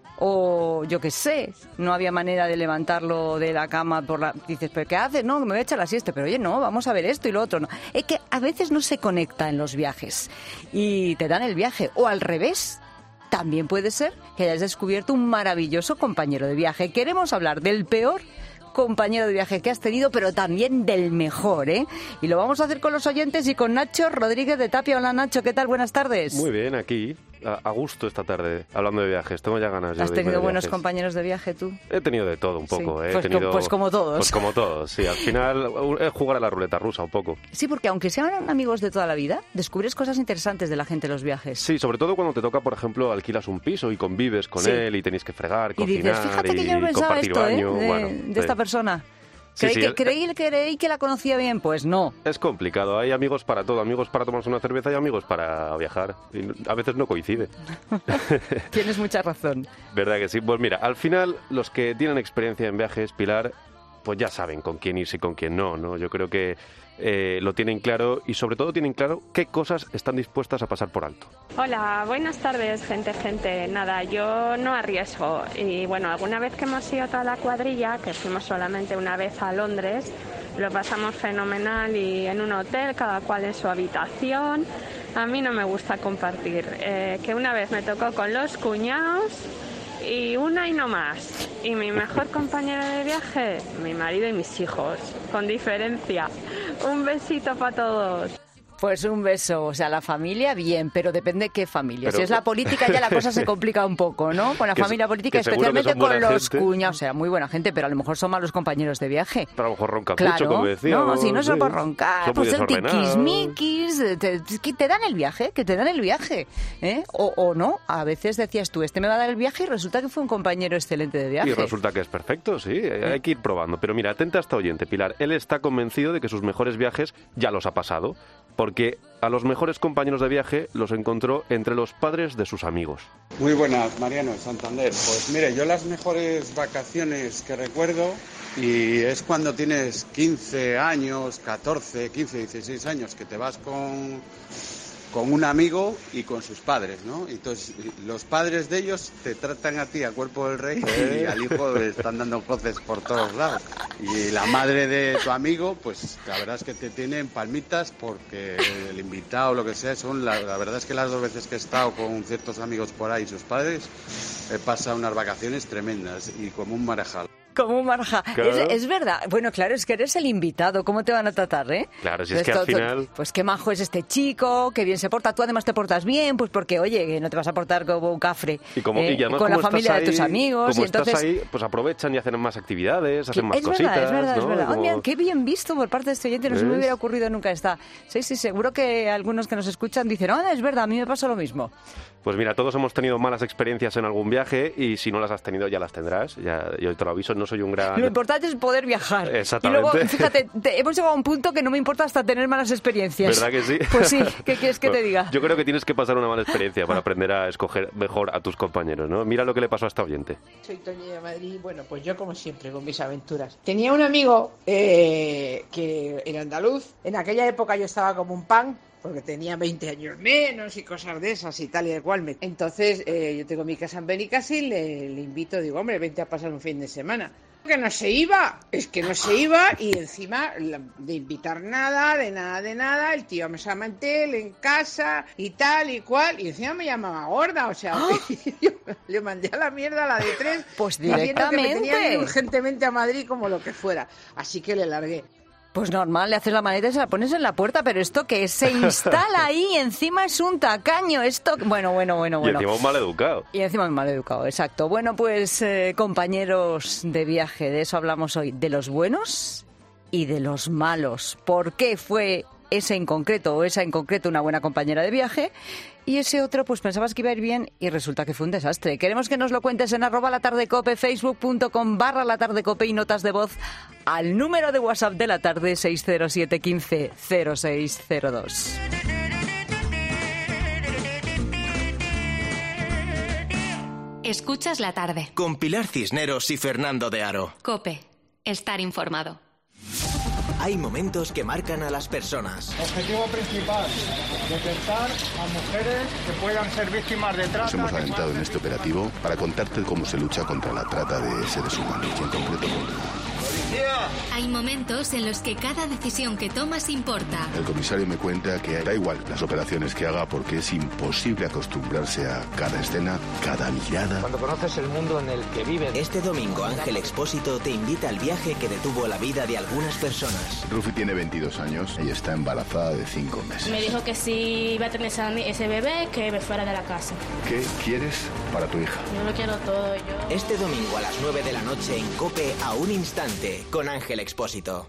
o yo qué sé, no había manera de levantarlo de la cama por la... Dices, ¿pero qué haces? No, me voy a echar la siesta. Pero oye, no, vamos a ver esto y lo otro. No. Es que a veces no se conecta en los viajes y te dan el viaje, o al revés. También puede ser que hayas descubierto un maravilloso compañero de viaje. Queremos hablar del peor compañero de viaje que has tenido, pero también del mejor, ¿eh? Y lo vamos a hacer con los oyentes y con Nacho Rodríguez de Tapia. Hola, Nacho, ¿qué tal? Buenas tardes. Muy bien, aquí, a, a gusto esta tarde, hablando de viajes. Tengo ya ganas. ¿Has de tenido de buenos viajes. compañeros de viaje tú? He tenido de todo un poco, sí. ¿eh? Pues, He tenido, pues como todos. Pues como todos, sí. Al final es jugar a la ruleta rusa un poco. Sí, porque aunque sean amigos de toda la vida, descubres cosas interesantes de la gente en los viajes. Sí, sobre todo cuando te toca, por ejemplo, alquilas un piso y convives con sí. él y tenéis que fregar, y cocinar dices, fíjate que yo y pensaba compartir esto, baño. ¿eh? De, bueno, de sí. esta persona. Sí, Creí, sí, que, es, creí, creí que la conocía bien, pues no. Es complicado, hay amigos para todo, amigos para tomarse una cerveza y amigos para viajar. Y a veces no coincide. Tienes mucha razón. ¿Verdad que sí? Pues mira, al final los que tienen experiencia en viajes, Pilar, pues ya saben con quién irse y con quién no, ¿no? Yo creo que eh, lo tienen claro y sobre todo tienen claro qué cosas están dispuestas a pasar por alto. Hola, buenas tardes, gente, gente. Nada, yo no arriesgo. Y bueno, alguna vez que hemos ido toda la cuadrilla, que fuimos solamente una vez a Londres, lo pasamos fenomenal y en un hotel, cada cual en su habitación. A mí no me gusta compartir. Eh, que una vez me tocó con los cuñados y una y no más. Y mi mejor compañero de viaje, mi marido y mis hijos, con diferencia. Un besito para todos. Pues un beso, o sea, la familia bien, pero depende qué familia. Pero, si es la política ya la cosa se complica un poco, ¿no? Con la que, familia política, especialmente con los cuñados, o sea, muy buena gente, pero a lo mejor son malos compañeros de viaje. Pero a lo mejor ronca claro, mucho, como decía. No, si no es por roncar, pues el tiquismiquis, tiquismiquis, te, te, te dan el viaje, que te dan el viaje, ¿eh? O, o no, a veces decías tú, este me va a dar el viaje y resulta que fue un compañero excelente de viaje. Y resulta que es perfecto, sí, hay que ir probando. Pero mira, atenta a esta oyente, Pilar, él está convencido de que sus mejores viajes ya los ha pasado, porque a los mejores compañeros de viaje los encontró entre los padres de sus amigos. Muy buenas, Mariano, Santander. Pues mire, yo las mejores vacaciones que recuerdo, y es cuando tienes quince años, catorce, quince, dieciséis años, que te vas con, con un amigo y con sus padres, ¿no? Entonces, los padres de ellos te tratan a ti a cuerpo del rey y al hijo le están dando coces por todos lados. Y la madre de tu amigo, pues la verdad es que te tienen palmitas porque el invitado o lo que sea, son la, la verdad es que las dos veces que he estado con ciertos amigos por ahí y sus padres, he pasado unas vacaciones tremendas y como un marejal. Como un marja. Claro. Es, es verdad. Bueno, claro, es que eres el invitado. ¿Cómo te van a tratar, eh? Claro, si es Esto, que al final... Pues qué majo es este chico, qué bien se porta. Tú además te portas bien, pues porque, oye, que no te vas a portar como un cafre Y, como, eh, y además, con la como familia estás de tus ahí, amigos. Como y entonces... estás ahí, pues aprovechan y hacen más actividades, hacen más es cositas. verdad, es verdad, ¿no? es verdad. Como... Oh, mira, qué bien visto por parte de este oyente, no se me ¿Ves? hubiera ocurrido nunca esta. Sí, sí, seguro que algunos que nos escuchan dicen, oh, es verdad, a mí me pasó lo mismo. Pues mira, todos hemos tenido malas experiencias en algún viaje y si no las has tenido ya las tendrás. Ya, yo te lo aviso, no soy un gran... Lo importante es poder viajar. Exactamente. Y luego, fíjate, te, hemos llegado a un punto que no me importa hasta tener malas experiencias. ¿Verdad que sí? Pues sí, ¿qué quieres que te diga? Yo creo que tienes que pasar una mala experiencia para aprender a escoger mejor a tus compañeros, ¿no? Mira lo que le pasó a esta oyente. Soy Toña de Madrid. Bueno, pues yo como siempre con mis aventuras. Tenía un amigo eh, que era andaluz. En aquella época yo estaba como un pan, porque tenía veinte años menos y cosas de esas y tal y de cual. Entonces eh, yo tengo mi casa en Benicàssim, le, le invito, digo, hombre, vente a pasar un fin de semana. Que no se iba, es que no se iba y encima de invitar nada, de nada, de nada, el tío me llama él en casa y tal y cual, y encima me llamaba gorda, o sea, ¡oh! Yo le mandé a la mierda a la de tres, pues diciendo que me tenía que ir directamente. urgentemente a Madrid como lo que fuera, así que le largué. Pues normal, le haces la maleta y se la pones en la puerta, pero esto que se instala ahí, encima es un tacaño, esto... Bueno, bueno, bueno, bueno. Y encima un mal educado. Y encima un mal educado, exacto. Bueno, pues eh, compañeros de viaje, de eso hablamos hoy, de los buenos y de los malos. ¿Por qué fue ese en concreto o esa en concreto una buena compañera de viaje? Y ese otro, pues pensabas que iba a ir bien y resulta que fue un desastre. Queremos que nos lo cuentes en arroba latardecope, facebook.com barra latardecope y notas de voz al número de WhatsApp de la tarde seis cero siete uno cinco cero seis cero dos. Escuchas la tarde. Con Pilar Cisneros y Fernando de Aro. COPE. Estar informado. Hay momentos que marcan a las personas. Objetivo principal, detectar a mujeres que puedan ser víctimas de trata. Nos hemos adentrado en este operativo para contarte cómo se lucha contra la trata de seres humanos y en concreto con... Hay momentos en los que cada decisión que tomas importa. El comisario me cuenta que da igual las operaciones que haga porque es imposible acostumbrarse a cada escena, cada mirada. Cuando conoces el mundo en el que vives. Este domingo Ángel Expósito te invita al viaje que detuvo la vida de algunas personas. Rufi tiene veintidós años y está embarazada de cinco meses. Me dijo que si iba a tener ese bebé, que me fuera de la casa. ¿Qué quieres para tu hija? Yo lo quiero todo. Yo... Este domingo a las nueve de la noche en COPE, a un instante, con Ángel Expósito.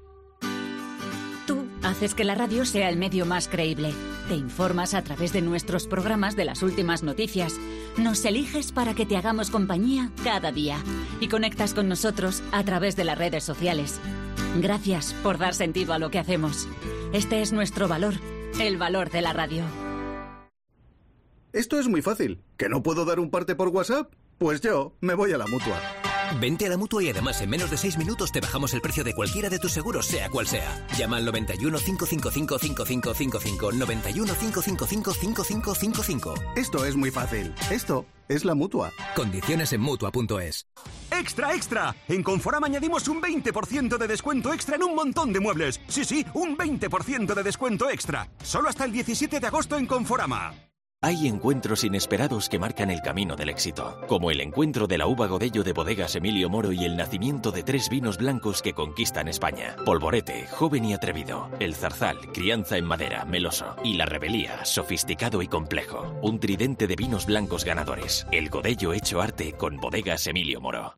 Tú haces que la radio sea el medio más creíble. Te informas a través de nuestros programas de las últimas noticias. Nos eliges para que te hagamos compañía cada día. Y conectas con nosotros a través de las redes sociales. Gracias por dar sentido a lo que hacemos. Este es nuestro valor, el valor de la radio. Esto es muy fácil. ¿Que no puedo dar un parte por WhatsApp? Pues yo me voy a la Mutua. Vente a la Mutua y además en menos de seis minutos te bajamos el precio de cualquiera de tus seguros, sea cual sea. Llama al noventa y uno, cinco cinco cinco, cinco cinco cinco cinco, noventa y uno, cinco cinco cinco, cinco cinco cinco cinco. Esto es muy fácil. Esto es la Mutua. Condiciones en Mutua punto es. ¡Extra, extra! En Conforama añadimos un veinte por ciento de descuento extra en un montón de muebles. Sí, sí, un veinte por ciento de descuento extra. Solo hasta el diecisiete de agosto en Conforama. Hay encuentros inesperados que marcan el camino del éxito, como el encuentro de la uva Godello de Bodegas Emilio Moro y el nacimiento de tres vinos blancos que conquistan España. Polvorete, joven y atrevido. El Zarzal, crianza en madera, meloso. Y la Rebelía, sofisticado y complejo. Un tridente de vinos blancos ganadores. El Godello hecho arte con Bodegas Emilio Moro.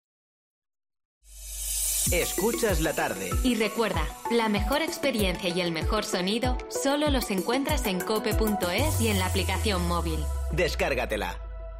Escuchas la tarde. Y recuerda, la mejor experiencia y el mejor sonido solo los encuentras en cope punto es y en la aplicación móvil. Descárgatela.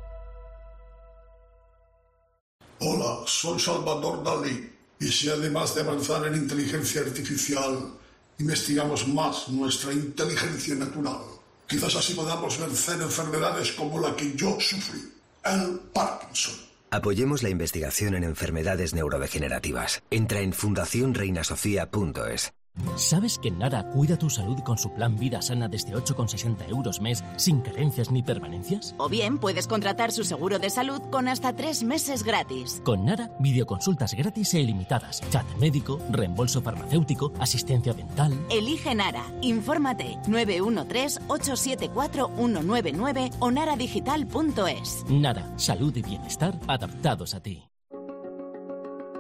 Hola, soy Salvador Dalí. Y si además de avanzar en inteligencia artificial, investigamos más nuestra inteligencia natural, quizás así podamos vencer enfermedades como la que yo sufrí, el Parkinson. Apoyemos la investigación en enfermedades neurodegenerativas. Entra en fundación reina sofía punto es. ¿Sabes que Nara cuida tu salud con su plan Vida Sana desde ocho con sesenta euros mes, sin carencias ni permanencias? O bien puedes contratar su seguro de salud con hasta tres meses gratis. Con Nara, videoconsultas gratis e ilimitadas, chat médico, reembolso farmacéutico, asistencia dental... Elige Nara. Infórmate nueve uno tres, ocho siete cuatro, uno nueve nueve o nara digital punto es. Nara, salud y bienestar adaptados a ti.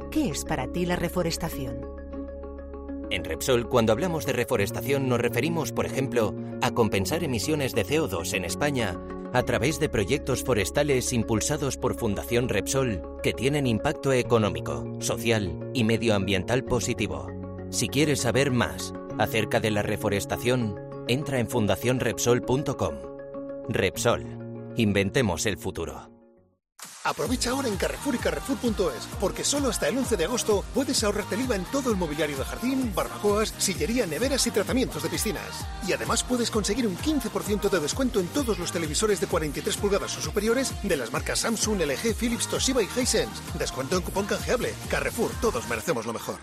¿Qué es para ti la reforestación? En Repsol, cuando hablamos de reforestación, nos referimos, por ejemplo, a compensar emisiones de C O dos en España a través de proyectos forestales impulsados por Fundación Repsol que tienen impacto económico, social y medioambiental positivo. Si quieres saber más acerca de la reforestación, entra en fundación repsol punto com. Repsol. Inventemos el futuro. Aprovecha ahora en Carrefour y Carrefour punto es, porque solo hasta el once de agosto puedes ahorrarte el I V A en todo el mobiliario de jardín, barbacoas, sillería, neveras y tratamientos de piscinas. Y además puedes conseguir un quince por ciento de descuento en todos los televisores de cuarenta y tres pulgadas o superiores de las marcas Samsung, L G, Philips, Toshiba y Hisense. Descuento en cupón canjeable. Carrefour, todos merecemos lo mejor.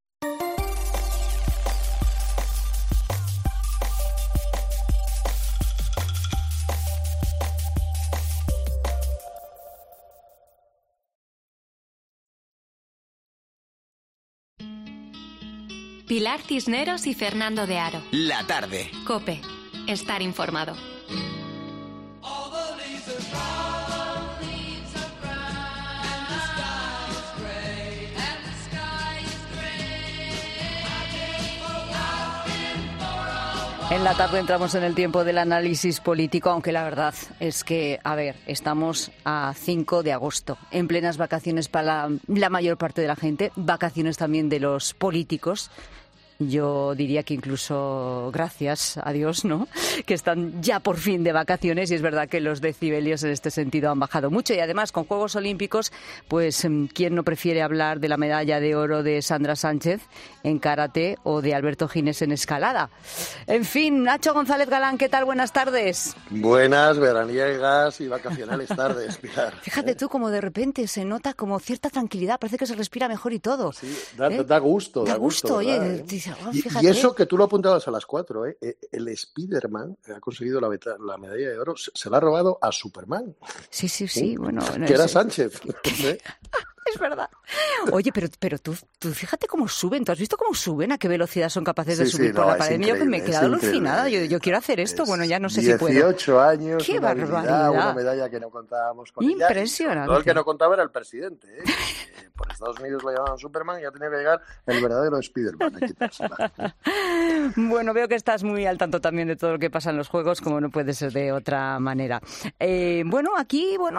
Pilar Cisneros y Fernando de Aro. La tarde. COPE. Estar informado. En la tarde entramos en el tiempo del análisis político, aunque la verdad es que, a ver, estamos a cinco de agosto, en plenas vacaciones para la, la mayor parte de la gente, vacaciones también de los políticos. Yo diría que incluso gracias a Dios, ¿no?, que están ya por fin de vacaciones, y es verdad que los decibelios en este sentido han bajado mucho. Y además, con Juegos Olímpicos, pues ¿quién no prefiere hablar de la medalla de oro de Sandra Sánchez en karate o de Alberto Ginés en escalada? En fin, Nacho González Galán, ¿qué tal? Buenas tardes. Buenas, veraniegas y vacacionales tardes, Pilar. Fíjate tú, como de repente se nota como cierta tranquilidad, parece que se respira mejor y todo. Sí, da, ¿eh? da gusto, da, da gusto. gusto, oye, ¿eh? dice, oh, y, y eso que tú lo apuntabas a las cuatro, ¿eh? El Spiderman ha conseguido la, beta, la medalla de oro, se, se la ha robado a Superman. Sí, sí, sí, bueno. No que era sé. Sánchez. ¿eh? Es verdad. Oye, pero, pero tú, tú fíjate cómo suben. ¿Tú has visto cómo suben? ¿A qué velocidad son capaces de sí, subir sí, por no, la pared? Yo que me he quedado alucinada. Yo, yo quiero hacer esto. Es bueno, ya no sé si puedo. dieciocho años, ¡qué una barbaridad! Una medalla que no contábamos con Impresionante. ella. Todo el que no contaba era el presidente. ¿eh? Por Estados Unidos lo llamaban Superman y ya tenía que llegar el verdadero Spiderman a quitársela. Bueno, veo que estás muy al tanto también de todo lo que pasa en los Juegos, como no puede ser de otra manera. Eh, bueno, aquí, bueno,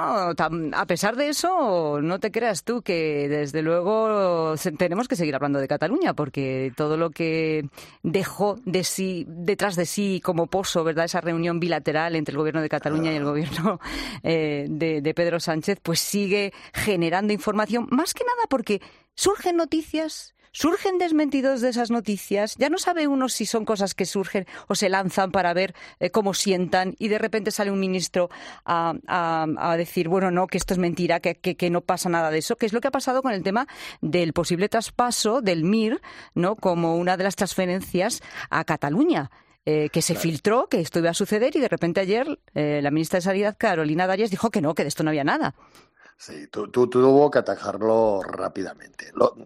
a pesar de eso, no te creas tú que desde luego tenemos que seguir hablando de Cataluña, porque todo lo que dejó de sí, detrás de sí como pozo, ¿verdad?, esa reunión bilateral entre el gobierno de Cataluña y el gobierno eh, de, de Pedro Sánchez, pues sigue generando información, más que nada porque surgen noticias, surgen desmentidos de esas noticias, ya no sabe uno si son cosas que surgen o se lanzan para ver eh, cómo sientan, y de repente sale un ministro a, a, a decir, bueno, no, que esto es mentira, que, que, que no pasa nada de eso, que es lo que ha pasado con el tema del posible traspaso del M I R, ¿no?, como una de las transferencias a Cataluña. Eh, que se claro. filtró, que esto iba a suceder, y de repente ayer eh, la ministra de Sanidad, Carolina Darias, dijo que no, que de esto no había nada. Sí, tú, tú, tuvo que atajarlo rápidamente. Lo,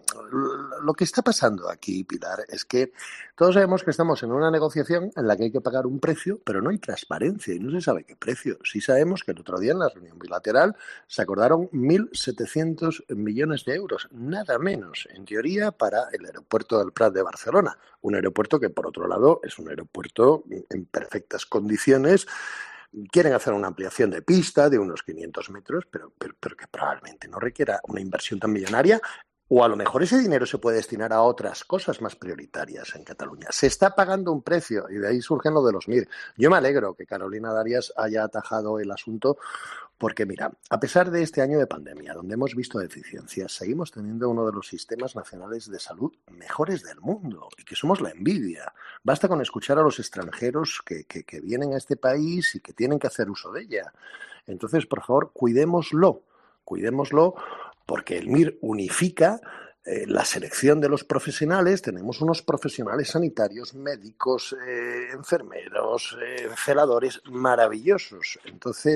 lo que está pasando aquí, Pilar, es que todos sabemos que estamos en una negociación en la que hay que pagar un precio, pero no hay transparencia y no se sabe qué precio. Sí sabemos que el otro día en la reunión bilateral se acordaron mil setecientos millones de euros, nada menos, en teoría, para el aeropuerto del Prat de Barcelona. Un aeropuerto que, por otro lado, es un aeropuerto en perfectas condiciones. Quieren hacer una ampliación de pista de unos quinientos metros, pero, pero, pero que probablemente no requiera una inversión tan millonaria, o a lo mejor ese dinero se puede destinar a otras cosas más prioritarias en Cataluña. Se está pagando un precio y de ahí surgen lo de los M I R. Yo me alegro que Carolina Darias haya atajado el asunto, porque mira, a pesar de este año de pandemia, donde hemos visto deficiencias, seguimos teniendo uno de los sistemas nacionales de salud mejores del mundo y que somos la envidia. Basta con escuchar a los extranjeros que, que, que vienen a este país y que tienen que hacer uso de ella. Entonces, por favor, cuidémoslo, cuidémoslo, porque el M I R unifica eh, la selección de los profesionales. Tenemos unos profesionales sanitarios, médicos, eh, enfermeros, eh, celadores maravillosos. Entonces,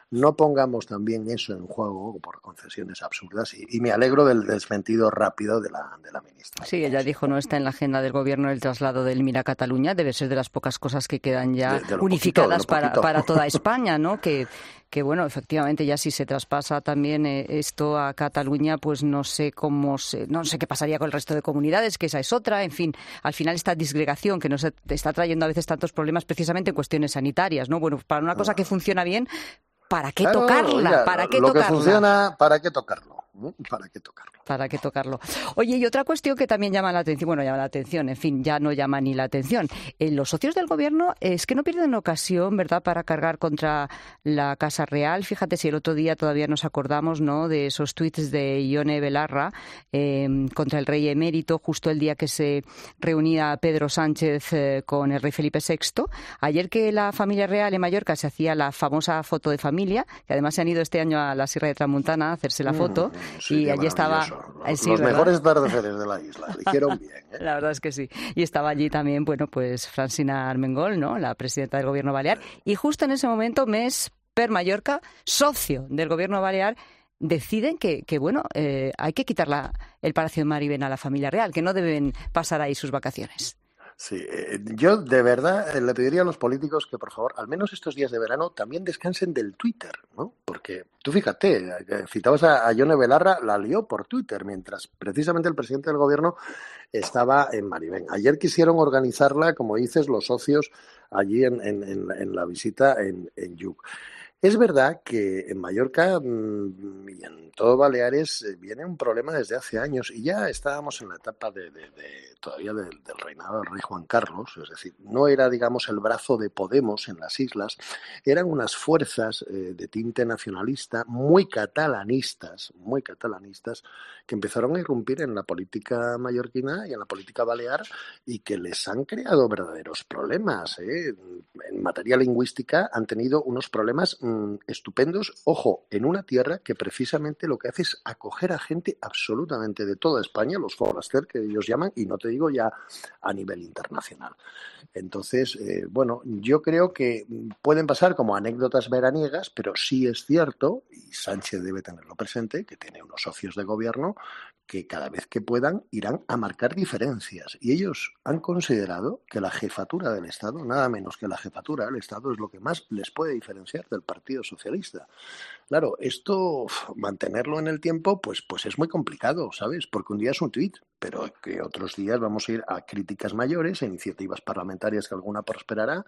no pongamos también eso en juego por concesiones absurdas y, y me alegro del desmentido rápido de la, de la ministra. Sí, ella dijo no está en la agenda del gobierno el traslado del M I R a Cataluña, debe ser de las pocas cosas que quedan ya de, de unificadas poquito, para, para toda España, ¿no? Que, que bueno, efectivamente ya si se traspasa también eh, esto a Cataluña, pues no sé cómo, se, no sé qué pasaría con el resto de comunidades, que esa es otra, en fin, al final esta disgregación que nos está trayendo a veces tantos problemas precisamente en cuestiones sanitarias, ¿no? Bueno, para una cosa que funciona bien, ¿para qué claro, tocarla? Oiga, ¿Para qué lo tocarla? que funciona, ¿para qué tocarlo? ¿Para qué tocarlo? ¿Para qué tocarlo? Oye, y otra cuestión que también llama la atención, bueno, llama la atención, en fin, ya no llama ni la atención. Eh, los socios del gobierno es que no pierden ocasión, ¿verdad?, para cargar contra la Casa Real. Fíjate si el otro día todavía nos acordamos, ¿no?, de esos tuits de Ione Belarra eh, contra el rey emérito, justo el día que se reunía Pedro Sánchez eh, con el rey Felipe sexto. Ayer que la familia real en Mallorca se hacía la famosa foto de familia, que además se han ido este año a la Sierra de Tramuntana a hacerse la foto, mm, sí, y allí estaba... Los, sí, los ¿verdad? mejores atardeceres de la isla, lo hicieron bien. ¿eh? La verdad es que sí. Y estaba allí también, bueno, pues Francina Armengol, ¿no?, la presidenta del Gobierno Balear. Y justo en ese momento, Mes Per Mallorca, socio del Gobierno Balear, deciden que, que bueno, eh, hay que quitar la, el Palacio de Maribén a la familia real, que no deben pasar ahí sus vacaciones. Sí, eh, yo de verdad eh, le pediría a los políticos que, por favor, al menos estos días de verano, también descansen del Twitter, ¿no? Porque tú fíjate, eh, citabas a, a Ione Belarra, la lió por Twitter, mientras precisamente el presidente del gobierno estaba en Maribén. Ayer quisieron organizarla, como dices, los socios allí en, en, en, en la visita en, en Lluc. Es verdad que en Mallorca mmm, y en todo Baleares eh, viene un problema desde hace años y ya estábamos en la etapa de, de, de todavía del, del reinado del rey Juan Carlos, es decir, no era, digamos, el brazo de Podemos en las islas, eran unas fuerzas eh, de tinte nacionalista muy catalanistas, muy catalanistas, que empezaron a irrumpir en la política mallorquina y en la política balear y que les han creado verdaderos problemas, ¿eh? En materia lingüística han tenido unos problemas estupendos, ojo, en una tierra que precisamente lo que hace es acoger a gente absolutamente de toda España, los foraster que ellos llaman, y no te digo ya a nivel internacional. Entonces, eh, bueno, yo creo que pueden pasar como anécdotas veraniegas, pero sí es cierto, y Sánchez debe tenerlo presente, que tiene unos socios de gobierno que cada vez que puedan irán a marcar diferencias. Y ellos han considerado que la jefatura del Estado, nada menos que la jefatura del Estado, es lo que más les puede diferenciar del Partido Socialista. Claro, esto, mantenerlo en el tiempo, pues, pues es muy complicado, ¿sabes? Porque un día es un tuit, pero que otros días vamos a ir a críticas mayores, a iniciativas parlamentarias que alguna prosperará,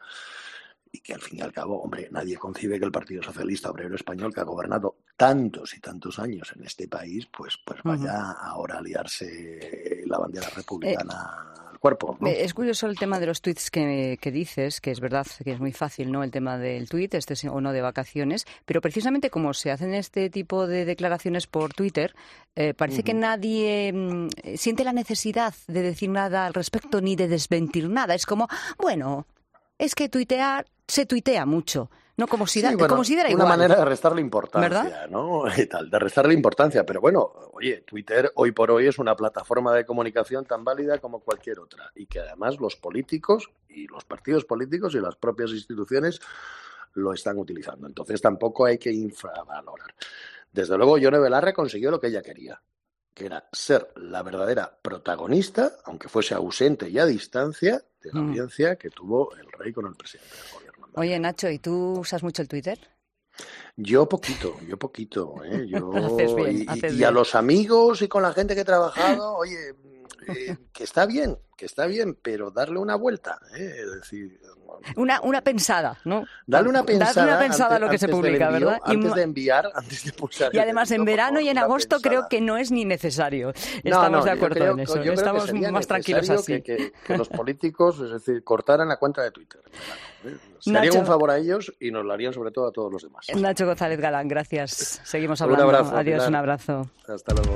y que al fin y al cabo, hombre, nadie concibe que el Partido Socialista Obrero Español, que ha gobernado tantos y tantos años en este país, pues, pues vaya uh-huh. ahora a liarse la bandera republicana eh, al cuerpo, ¿no? Es curioso el tema de los tuits que, que dices, que es verdad que es muy fácil, ¿no?, el tema del tuit, este o no de vacaciones, pero precisamente como se hacen este tipo de declaraciones por Twitter, eh, parece uh-huh. que nadie mmm, siente la necesidad de decir nada al respecto ni de desmentir nada. Es como, bueno, es que tuitear se tuitea mucho, ¿no? Como si, da, sí, bueno, como si diera igual. Una manera de restarle importancia, ¿verdad? ¿no? Y tal, de restarle importancia. Pero bueno, oye, Twitter hoy por hoy es una plataforma de comunicación tan válida como cualquier otra. Y que además los políticos y los partidos políticos y las propias instituciones lo están utilizando. Entonces tampoco hay que infravalorar. Desde luego, Ione Belarra consiguió lo que ella quería, que era ser la verdadera protagonista, aunque fuese ausente y a distancia, de la audiencia que tuvo el rey con el presidente del gobierno. Oye, Nacho, ¿y tú usas mucho el Twitter? Yo poquito, yo poquito. ¿eh? Yo, haces bien, y, haces y bien. A los amigos y con la gente que he trabajado, oye, eh, que está bien, que está bien, pero darle una vuelta, ¿eh? Es decir... Una, una pensada, ¿no? Dale una pensada, Dale una pensada antes, a lo que se publica, envío, ¿verdad? Antes de enviar, antes de pulsar. Y además en verano y en agosto pensada. Creo que no es ni necesario. No, Estamos no, de acuerdo creo, en eso. Yo Estamos creo que más tranquilos así. Que, que, que los políticos, es decir, cortaran la cuenta de Twitter. ¿eh? Se Nacho, harían un favor a ellos y nos lo harían sobre todo a todos los demás. Nacho González Galán, gracias. Seguimos hablando. Un abrazo. Adiós, Pilar. un abrazo. Hasta luego.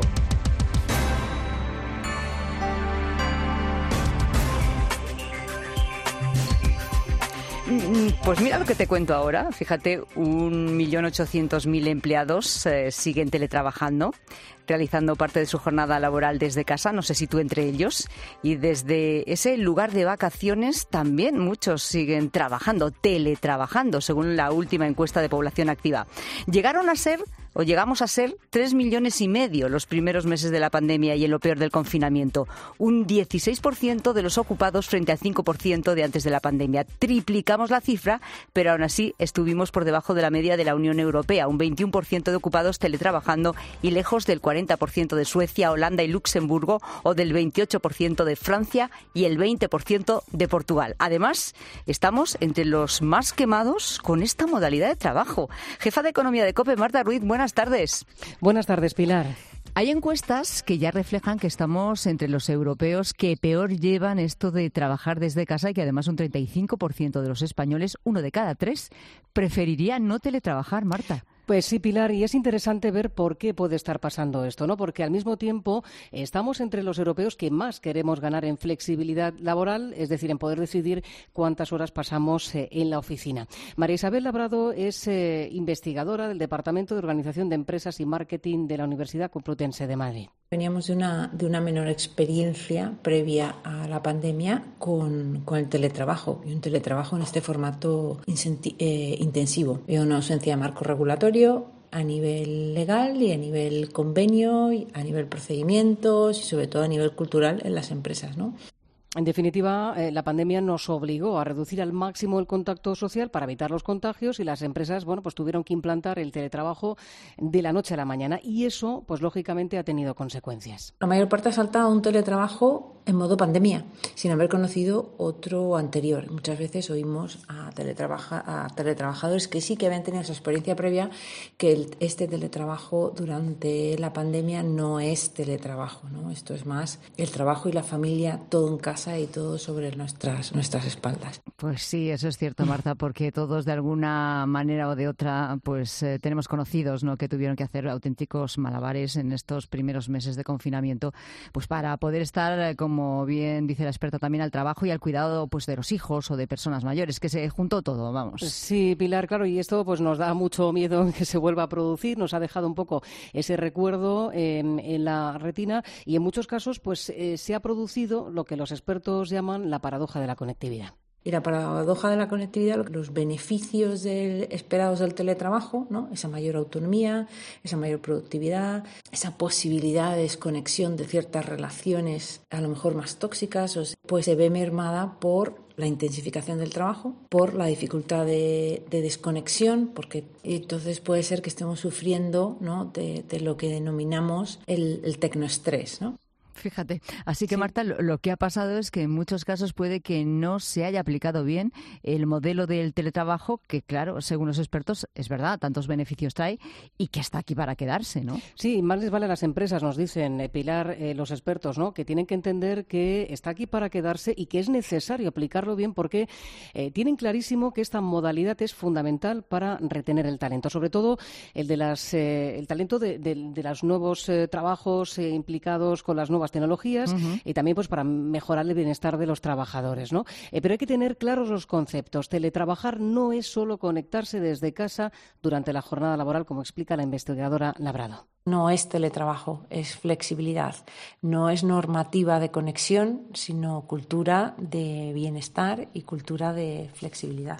Pues mira lo que te cuento ahora. Fíjate, un millón ochocientos mil empleados eh, siguen teletrabajando, realizando parte de su jornada laboral desde casa, no sé si tú entre ellos, y desde ese lugar de vacaciones también muchos siguen trabajando, teletrabajando, según la última encuesta de población activa. Llegaron a ser, o llegamos a ser, tres millones y medio los primeros meses de la pandemia y en lo peor del confinamiento. Un dieciséis por ciento de los ocupados frente al cinco por ciento de antes de la pandemia. Triplicamos la cifra, pero aún así estuvimos por debajo de la media de la Unión Europea, un veintiuno por ciento de ocupados teletrabajando y lejos del cuarenta por ciento de Suecia, Holanda y Luxemburgo, o del veintiocho por ciento de Francia y el veinte por ciento de Portugal. Además, estamos entre los más quemados con esta modalidad de trabajo. Jefa de Economía de COPE, Marta Ruiz, buenas tardes. Buenas tardes, Pilar. Hay encuestas que ya reflejan que estamos entre los europeos que peor llevan esto de trabajar desde casa y que además un treinta y cinco por ciento de los españoles, uno de cada tres, preferiría no teletrabajar, Marta. Pues sí, Pilar, y es interesante ver por qué puede estar pasando esto, ¿no? Porque al mismo tiempo estamos entre los europeos que más queremos ganar en flexibilidad laboral, es decir, en poder decidir cuántas horas pasamos eh, en la oficina. María Isabel Labrado es eh, investigadora del Departamento de Organización de Empresas y Marketing de la Universidad Complutense de Madrid. Veníamos de una, de una menor experiencia previa a la pandemia con, con el teletrabajo, y un teletrabajo en este formato insenti- eh, intensivo. Veo una ausencia de marco regulatorio a nivel legal y a nivel convenio, y a nivel procedimientos y sobre todo a nivel cultural en las empresas, ¿no? En definitiva, eh, la pandemia nos obligó a reducir al máximo el contacto social para evitar los contagios y las empresas, bueno, pues tuvieron que implantar el teletrabajo de la noche a la mañana y eso, pues lógicamente, ha tenido consecuencias. La mayor parte ha saltado a un teletrabajo en modo pandemia, sin haber conocido otro anterior. Muchas veces oímos a, teletrabaja, a teletrabajadores que sí que habían tenido esa experiencia previa, que el, este teletrabajo durante la pandemia no es teletrabajo, ¿no? Esto es más el trabajo y la familia, todo en casa y todo sobre nuestras, nuestras espaldas. Pues sí, eso es cierto, Marta, porque todos de alguna manera o de otra pues eh, tenemos conocidos, ¿no?, que tuvieron que hacer auténticos malabares en estos primeros meses de confinamiento, pues para poder estar, eh, como bien dice la experta, también al trabajo y al cuidado pues de los hijos o de personas mayores, que se juntó todo, vamos. Sí, Pilar, claro, y esto pues nos da mucho miedo que se vuelva a producir, nos ha dejado un poco ese recuerdo eh, en la retina y en muchos casos pues eh, se ha producido lo que los expertos llaman la paradoja de la conectividad. Y la paradoja de la conectividad, los beneficios del, esperados del teletrabajo, ¿no? Esa mayor autonomía, esa mayor productividad, esa posibilidad de desconexión de ciertas relaciones a lo mejor más tóxicas, pues se ve mermada por la intensificación del trabajo, por la dificultad de, de desconexión, porque entonces puede ser que estemos sufriendo, ¿no?, de, de lo que denominamos el, el tecnoestrés, ¿no? Fíjate, así que Sí. Marta, lo, lo que ha pasado es que en muchos casos puede que no se haya aplicado bien el modelo del teletrabajo, que claro, según los expertos, es verdad, tantos beneficios trae y que está aquí para quedarse, ¿no? Sí, más les vale a las empresas, nos dicen, eh, Pilar, eh, los expertos, ¿no?, que tienen que entender que está aquí para quedarse y que es necesario aplicarlo bien porque eh, tienen clarísimo que esta modalidad es fundamental para retener el talento, sobre todo el de las eh, el talento de, de, de los nuevos eh, trabajos eh, implicados con las nuevas tecnologías uh-huh. y también pues para mejorar el bienestar de los trabajadores, ¿no? Eh, pero hay que tener claros los conceptos. Teletrabajar no es solo conectarse desde casa durante la jornada laboral, como explica la investigadora Labrado. No es teletrabajo, es flexibilidad. No es normativa de conexión, sino cultura de bienestar y cultura de flexibilidad.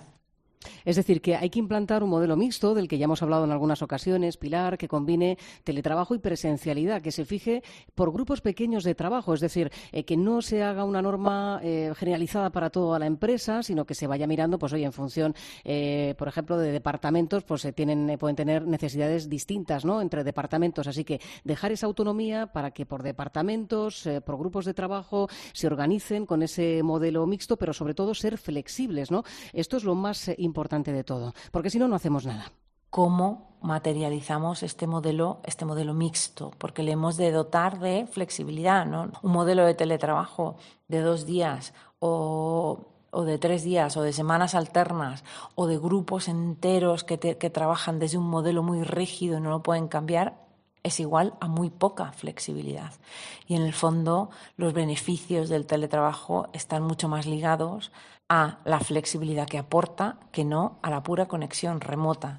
Es decir, que hay que implantar un modelo mixto, del que ya hemos hablado en algunas ocasiones, Pilar, que combine teletrabajo y presencialidad, que se fije por grupos pequeños de trabajo, es decir, eh, que no se haga una norma eh, generalizada para toda la empresa, sino que se vaya mirando, pues oye, en función, eh, por ejemplo, de departamentos, pues eh, tienen, eh, pueden tener necesidades distintas, ¿no?, entre departamentos, así que dejar esa autonomía para que por departamentos, eh, por grupos de trabajo, se organicen con ese modelo mixto, pero sobre todo ser flexibles, ¿no? Esto es lo más eh, importante de todo, porque si no, no hacemos nada. ¿Cómo materializamos este modelo, este modelo mixto? Porque le hemos de dotar de flexibilidad, ¿no? Un modelo de teletrabajo de dos días o, o de tres días o de semanas alternas o de grupos enteros que, te, que trabajan desde un modelo muy rígido y no lo pueden cambiar, es igual a muy poca flexibilidad. Y en el fondo los beneficios del teletrabajo están mucho más ligados a la flexibilidad que aporta que no a la pura conexión remota.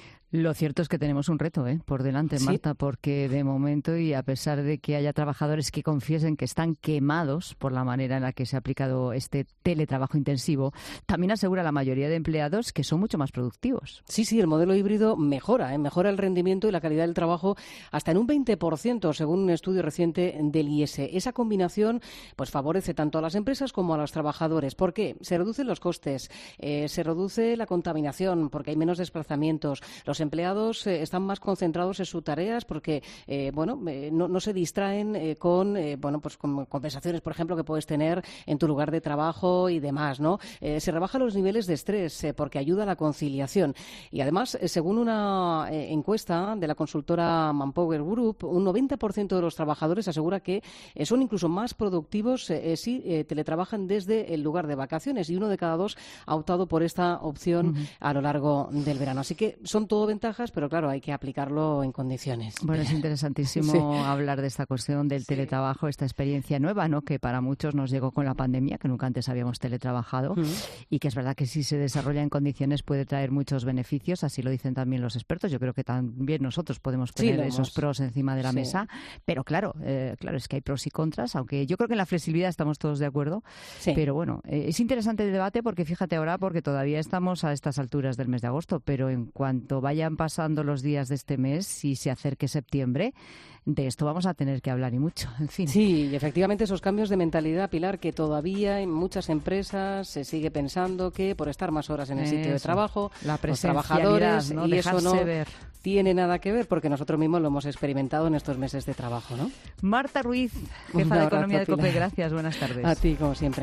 Lo cierto es que tenemos un reto ¿eh? por delante, ¿Sí? Marta, porque de momento, y a pesar de que haya trabajadores que confiesen que están quemados por la manera en la que se ha aplicado este teletrabajo intensivo, también asegura la mayoría de empleados que son mucho más productivos. Sí, sí, el modelo híbrido mejora, ¿eh? mejora el rendimiento y la calidad del trabajo hasta en un veinte por ciento, según un estudio reciente del I E S E. Esa combinación pues favorece tanto a las empresas como a los trabajadores. ¿Por qué? Se reducen los costes, eh, se reduce la contaminación porque hay menos desplazamientos, los empleados eh, están más concentrados en sus tareas porque eh, bueno eh, no, no se distraen eh, con eh, bueno pues con compensaciones, por ejemplo, que puedes tener en tu lugar de trabajo y demás, ¿no? Eh, se rebajan los niveles de estrés eh, porque ayuda a la conciliación. Y además, eh, según una eh, encuesta de la consultora Manpower Group, un noventa por ciento de los trabajadores asegura que eh, son incluso más productivos eh, si eh, teletrabajan desde el lugar de vacaciones, y uno de cada dos ha optado por esta opción uh-huh. a lo largo del verano. Así que son todo ventajas, pero claro, hay que aplicarlo en condiciones. Bueno, es interesantísimo sí. hablar de esta cuestión del sí. teletrabajo, esta experiencia nueva, ¿no? Que para muchos nos llegó con la pandemia, que nunca antes habíamos teletrabajado, uh-huh. y que es verdad que si se desarrolla en condiciones puede traer muchos beneficios, así lo dicen también los expertos. Yo creo que también nosotros podemos poner sí, esos pros encima de la sí. mesa, pero claro, eh, claro, es que hay pros y contras, aunque yo creo que en la flexibilidad estamos todos de acuerdo, sí. pero bueno, eh, es interesante el debate porque fíjate ahora, porque todavía estamos a estas alturas del mes de agosto, pero en cuanto vayan pasando los días de este mes y se acerque septiembre, de esto vamos a tener que hablar y mucho, en fin. Sí, y efectivamente esos cambios de mentalidad, Pilar, que todavía en muchas empresas se sigue pensando que por estar más horas en el eso. sitio de trabajo, la los trabajadores, ¿no? y eso no ver. tiene nada que ver porque nosotros mismos lo hemos experimentado en estos meses de trabajo, ¿no? Marta Ruiz, jefa de Economía de COPE, gracias, buenas tardes. A ti, como siempre.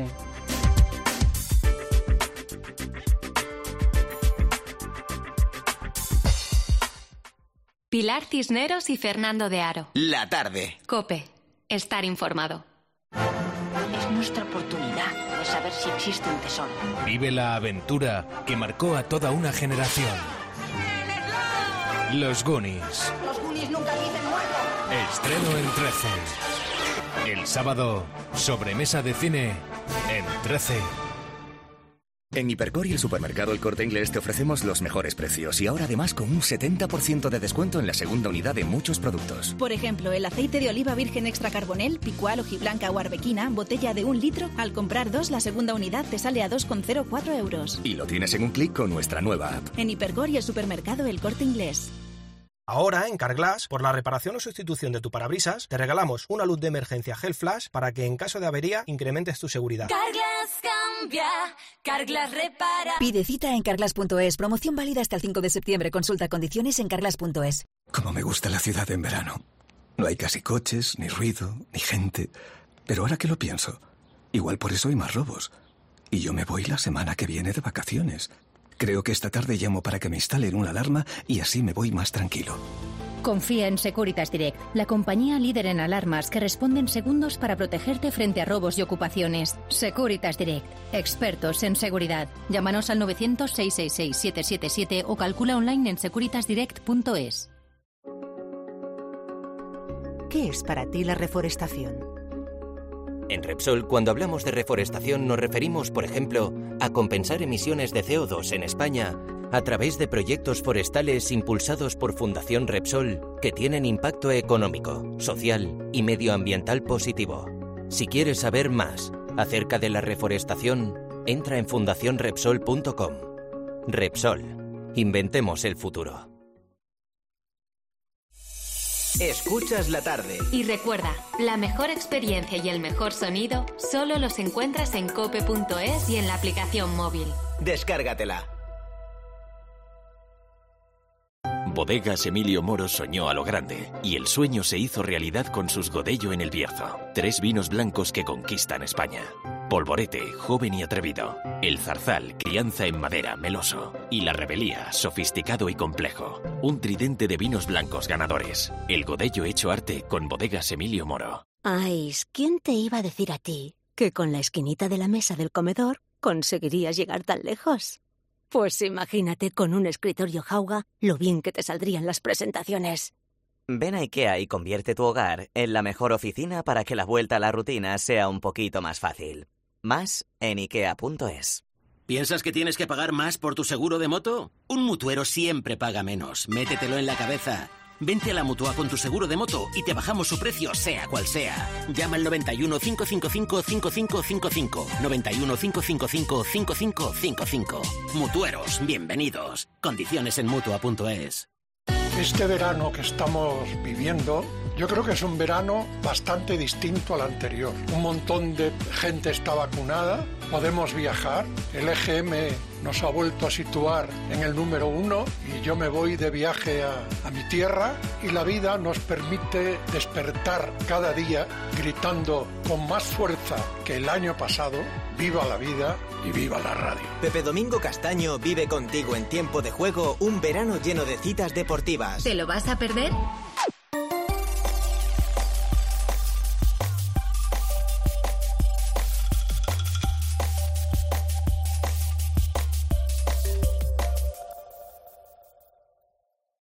Pilar Cisneros y Fernando de Aro. La tarde. COPE. Estar informado. Es nuestra oportunidad de saber si existe un tesoro. Vive la aventura que marcó a toda una generación. Los Goonies. Los Goonies nunca dicen muerto. Estreno en trece. El sábado, sobremesa de cine en trece. En Hipercor y el supermercado El Corte Inglés te ofrecemos los mejores precios y ahora además con un setenta por ciento de descuento en la segunda unidad de muchos productos. Por ejemplo, el aceite de oliva virgen extra carbonel, picual, hojiblanca o arbequina, botella de un litro, al comprar dos la segunda unidad te sale a dos con cero cuatro euros. Y lo tienes en un clic con nuestra nueva app. En Hipercor y el supermercado El Corte Inglés. Ahora, en Carglass, por la reparación o sustitución de tu parabrisas, te regalamos una luz de emergencia Gel Flash para que en caso de avería incrementes tu seguridad. Carglass cambia, Carglass repara. Pide cita en carglass punto es. Promoción válida hasta el cinco de septiembre. Consulta condiciones en carglass punto es. Como me gusta la ciudad en verano. No hay casi coches, ni ruido, ni gente. Pero ahora que lo pienso, igual por eso hay más robos. Y yo me voy la semana que viene de vacaciones. Creo que esta tarde llamo para que me instalen una alarma y así me voy más tranquilo. Confía en Securitas Direct, la compañía líder en alarmas que responde en segundos para protegerte frente a robos y ocupaciones. Securitas Direct, expertos en seguridad. Llámanos al novecientos, seiscientos sesenta y seis, setecientos setenta y siete o calcula online en securitas direct punto es. ¿Qué es para ti la reforestación? En Repsol, cuando hablamos de reforestación, nos referimos, por ejemplo, a compensar emisiones de C O dos en España a través de proyectos forestales impulsados por Fundación Repsol que tienen impacto económico, social y medioambiental positivo. Si quieres saber más acerca de la reforestación, entra en fundación repsol punto com. Repsol. Inventemos el futuro. Escuchas la tarde. Y recuerda, la mejor experiencia y el mejor sonido solo los encuentras en cope punto es y en la aplicación móvil. Descárgatela. Bodegas Emilio Moro soñó a lo grande y el sueño se hizo realidad con sus Godello en el Bierzo. Tres vinos blancos que conquistan España. Polvorete, joven y atrevido. El Zarzal, crianza en madera, meloso. Y la Rebelía, sofisticado y complejo. Un tridente de vinos blancos ganadores. El Godello hecho arte con Bodegas Emilio Moro. Ay, ¿quién te iba a decir a ti que con la esquinita de la mesa del comedor conseguirías llegar tan lejos? Pues imagínate con un escritorio Jauga lo bien que te saldrían las presentaciones. Ven a IKEA y convierte tu hogar en la mejor oficina para que la vuelta a la rutina sea un poquito más fácil. Más en ikea punto es. ¿Piensas que tienes que pagar más por tu seguro de moto? Un mutuero siempre paga menos. Métetelo en la cabeza. Vente a la Mutua con tu seguro de moto y te bajamos su precio sea cual sea. Llama al noventa y uno, cinco cinco cinco, cinco cinco cinco cinco. noventa y uno, cinco cinco cinco, cinco cinco cinco cinco. Mutueros, bienvenidos. Condiciones en mutua punto es. Este verano que estamos viviendo, yo creo que es un verano bastante distinto al anterior. Un montón de gente está vacunada, podemos viajar, el E G M nos ha vuelto a situar en el número uno y yo me voy de viaje a, a mi tierra y la vida nos permite despertar cada día gritando con más fuerza que el año pasado, viva la vida y viva la radio. Pepe Domingo Castaño vive contigo en Tiempo de Juego un verano lleno de citas deportivas. ¿Te lo vas a perder?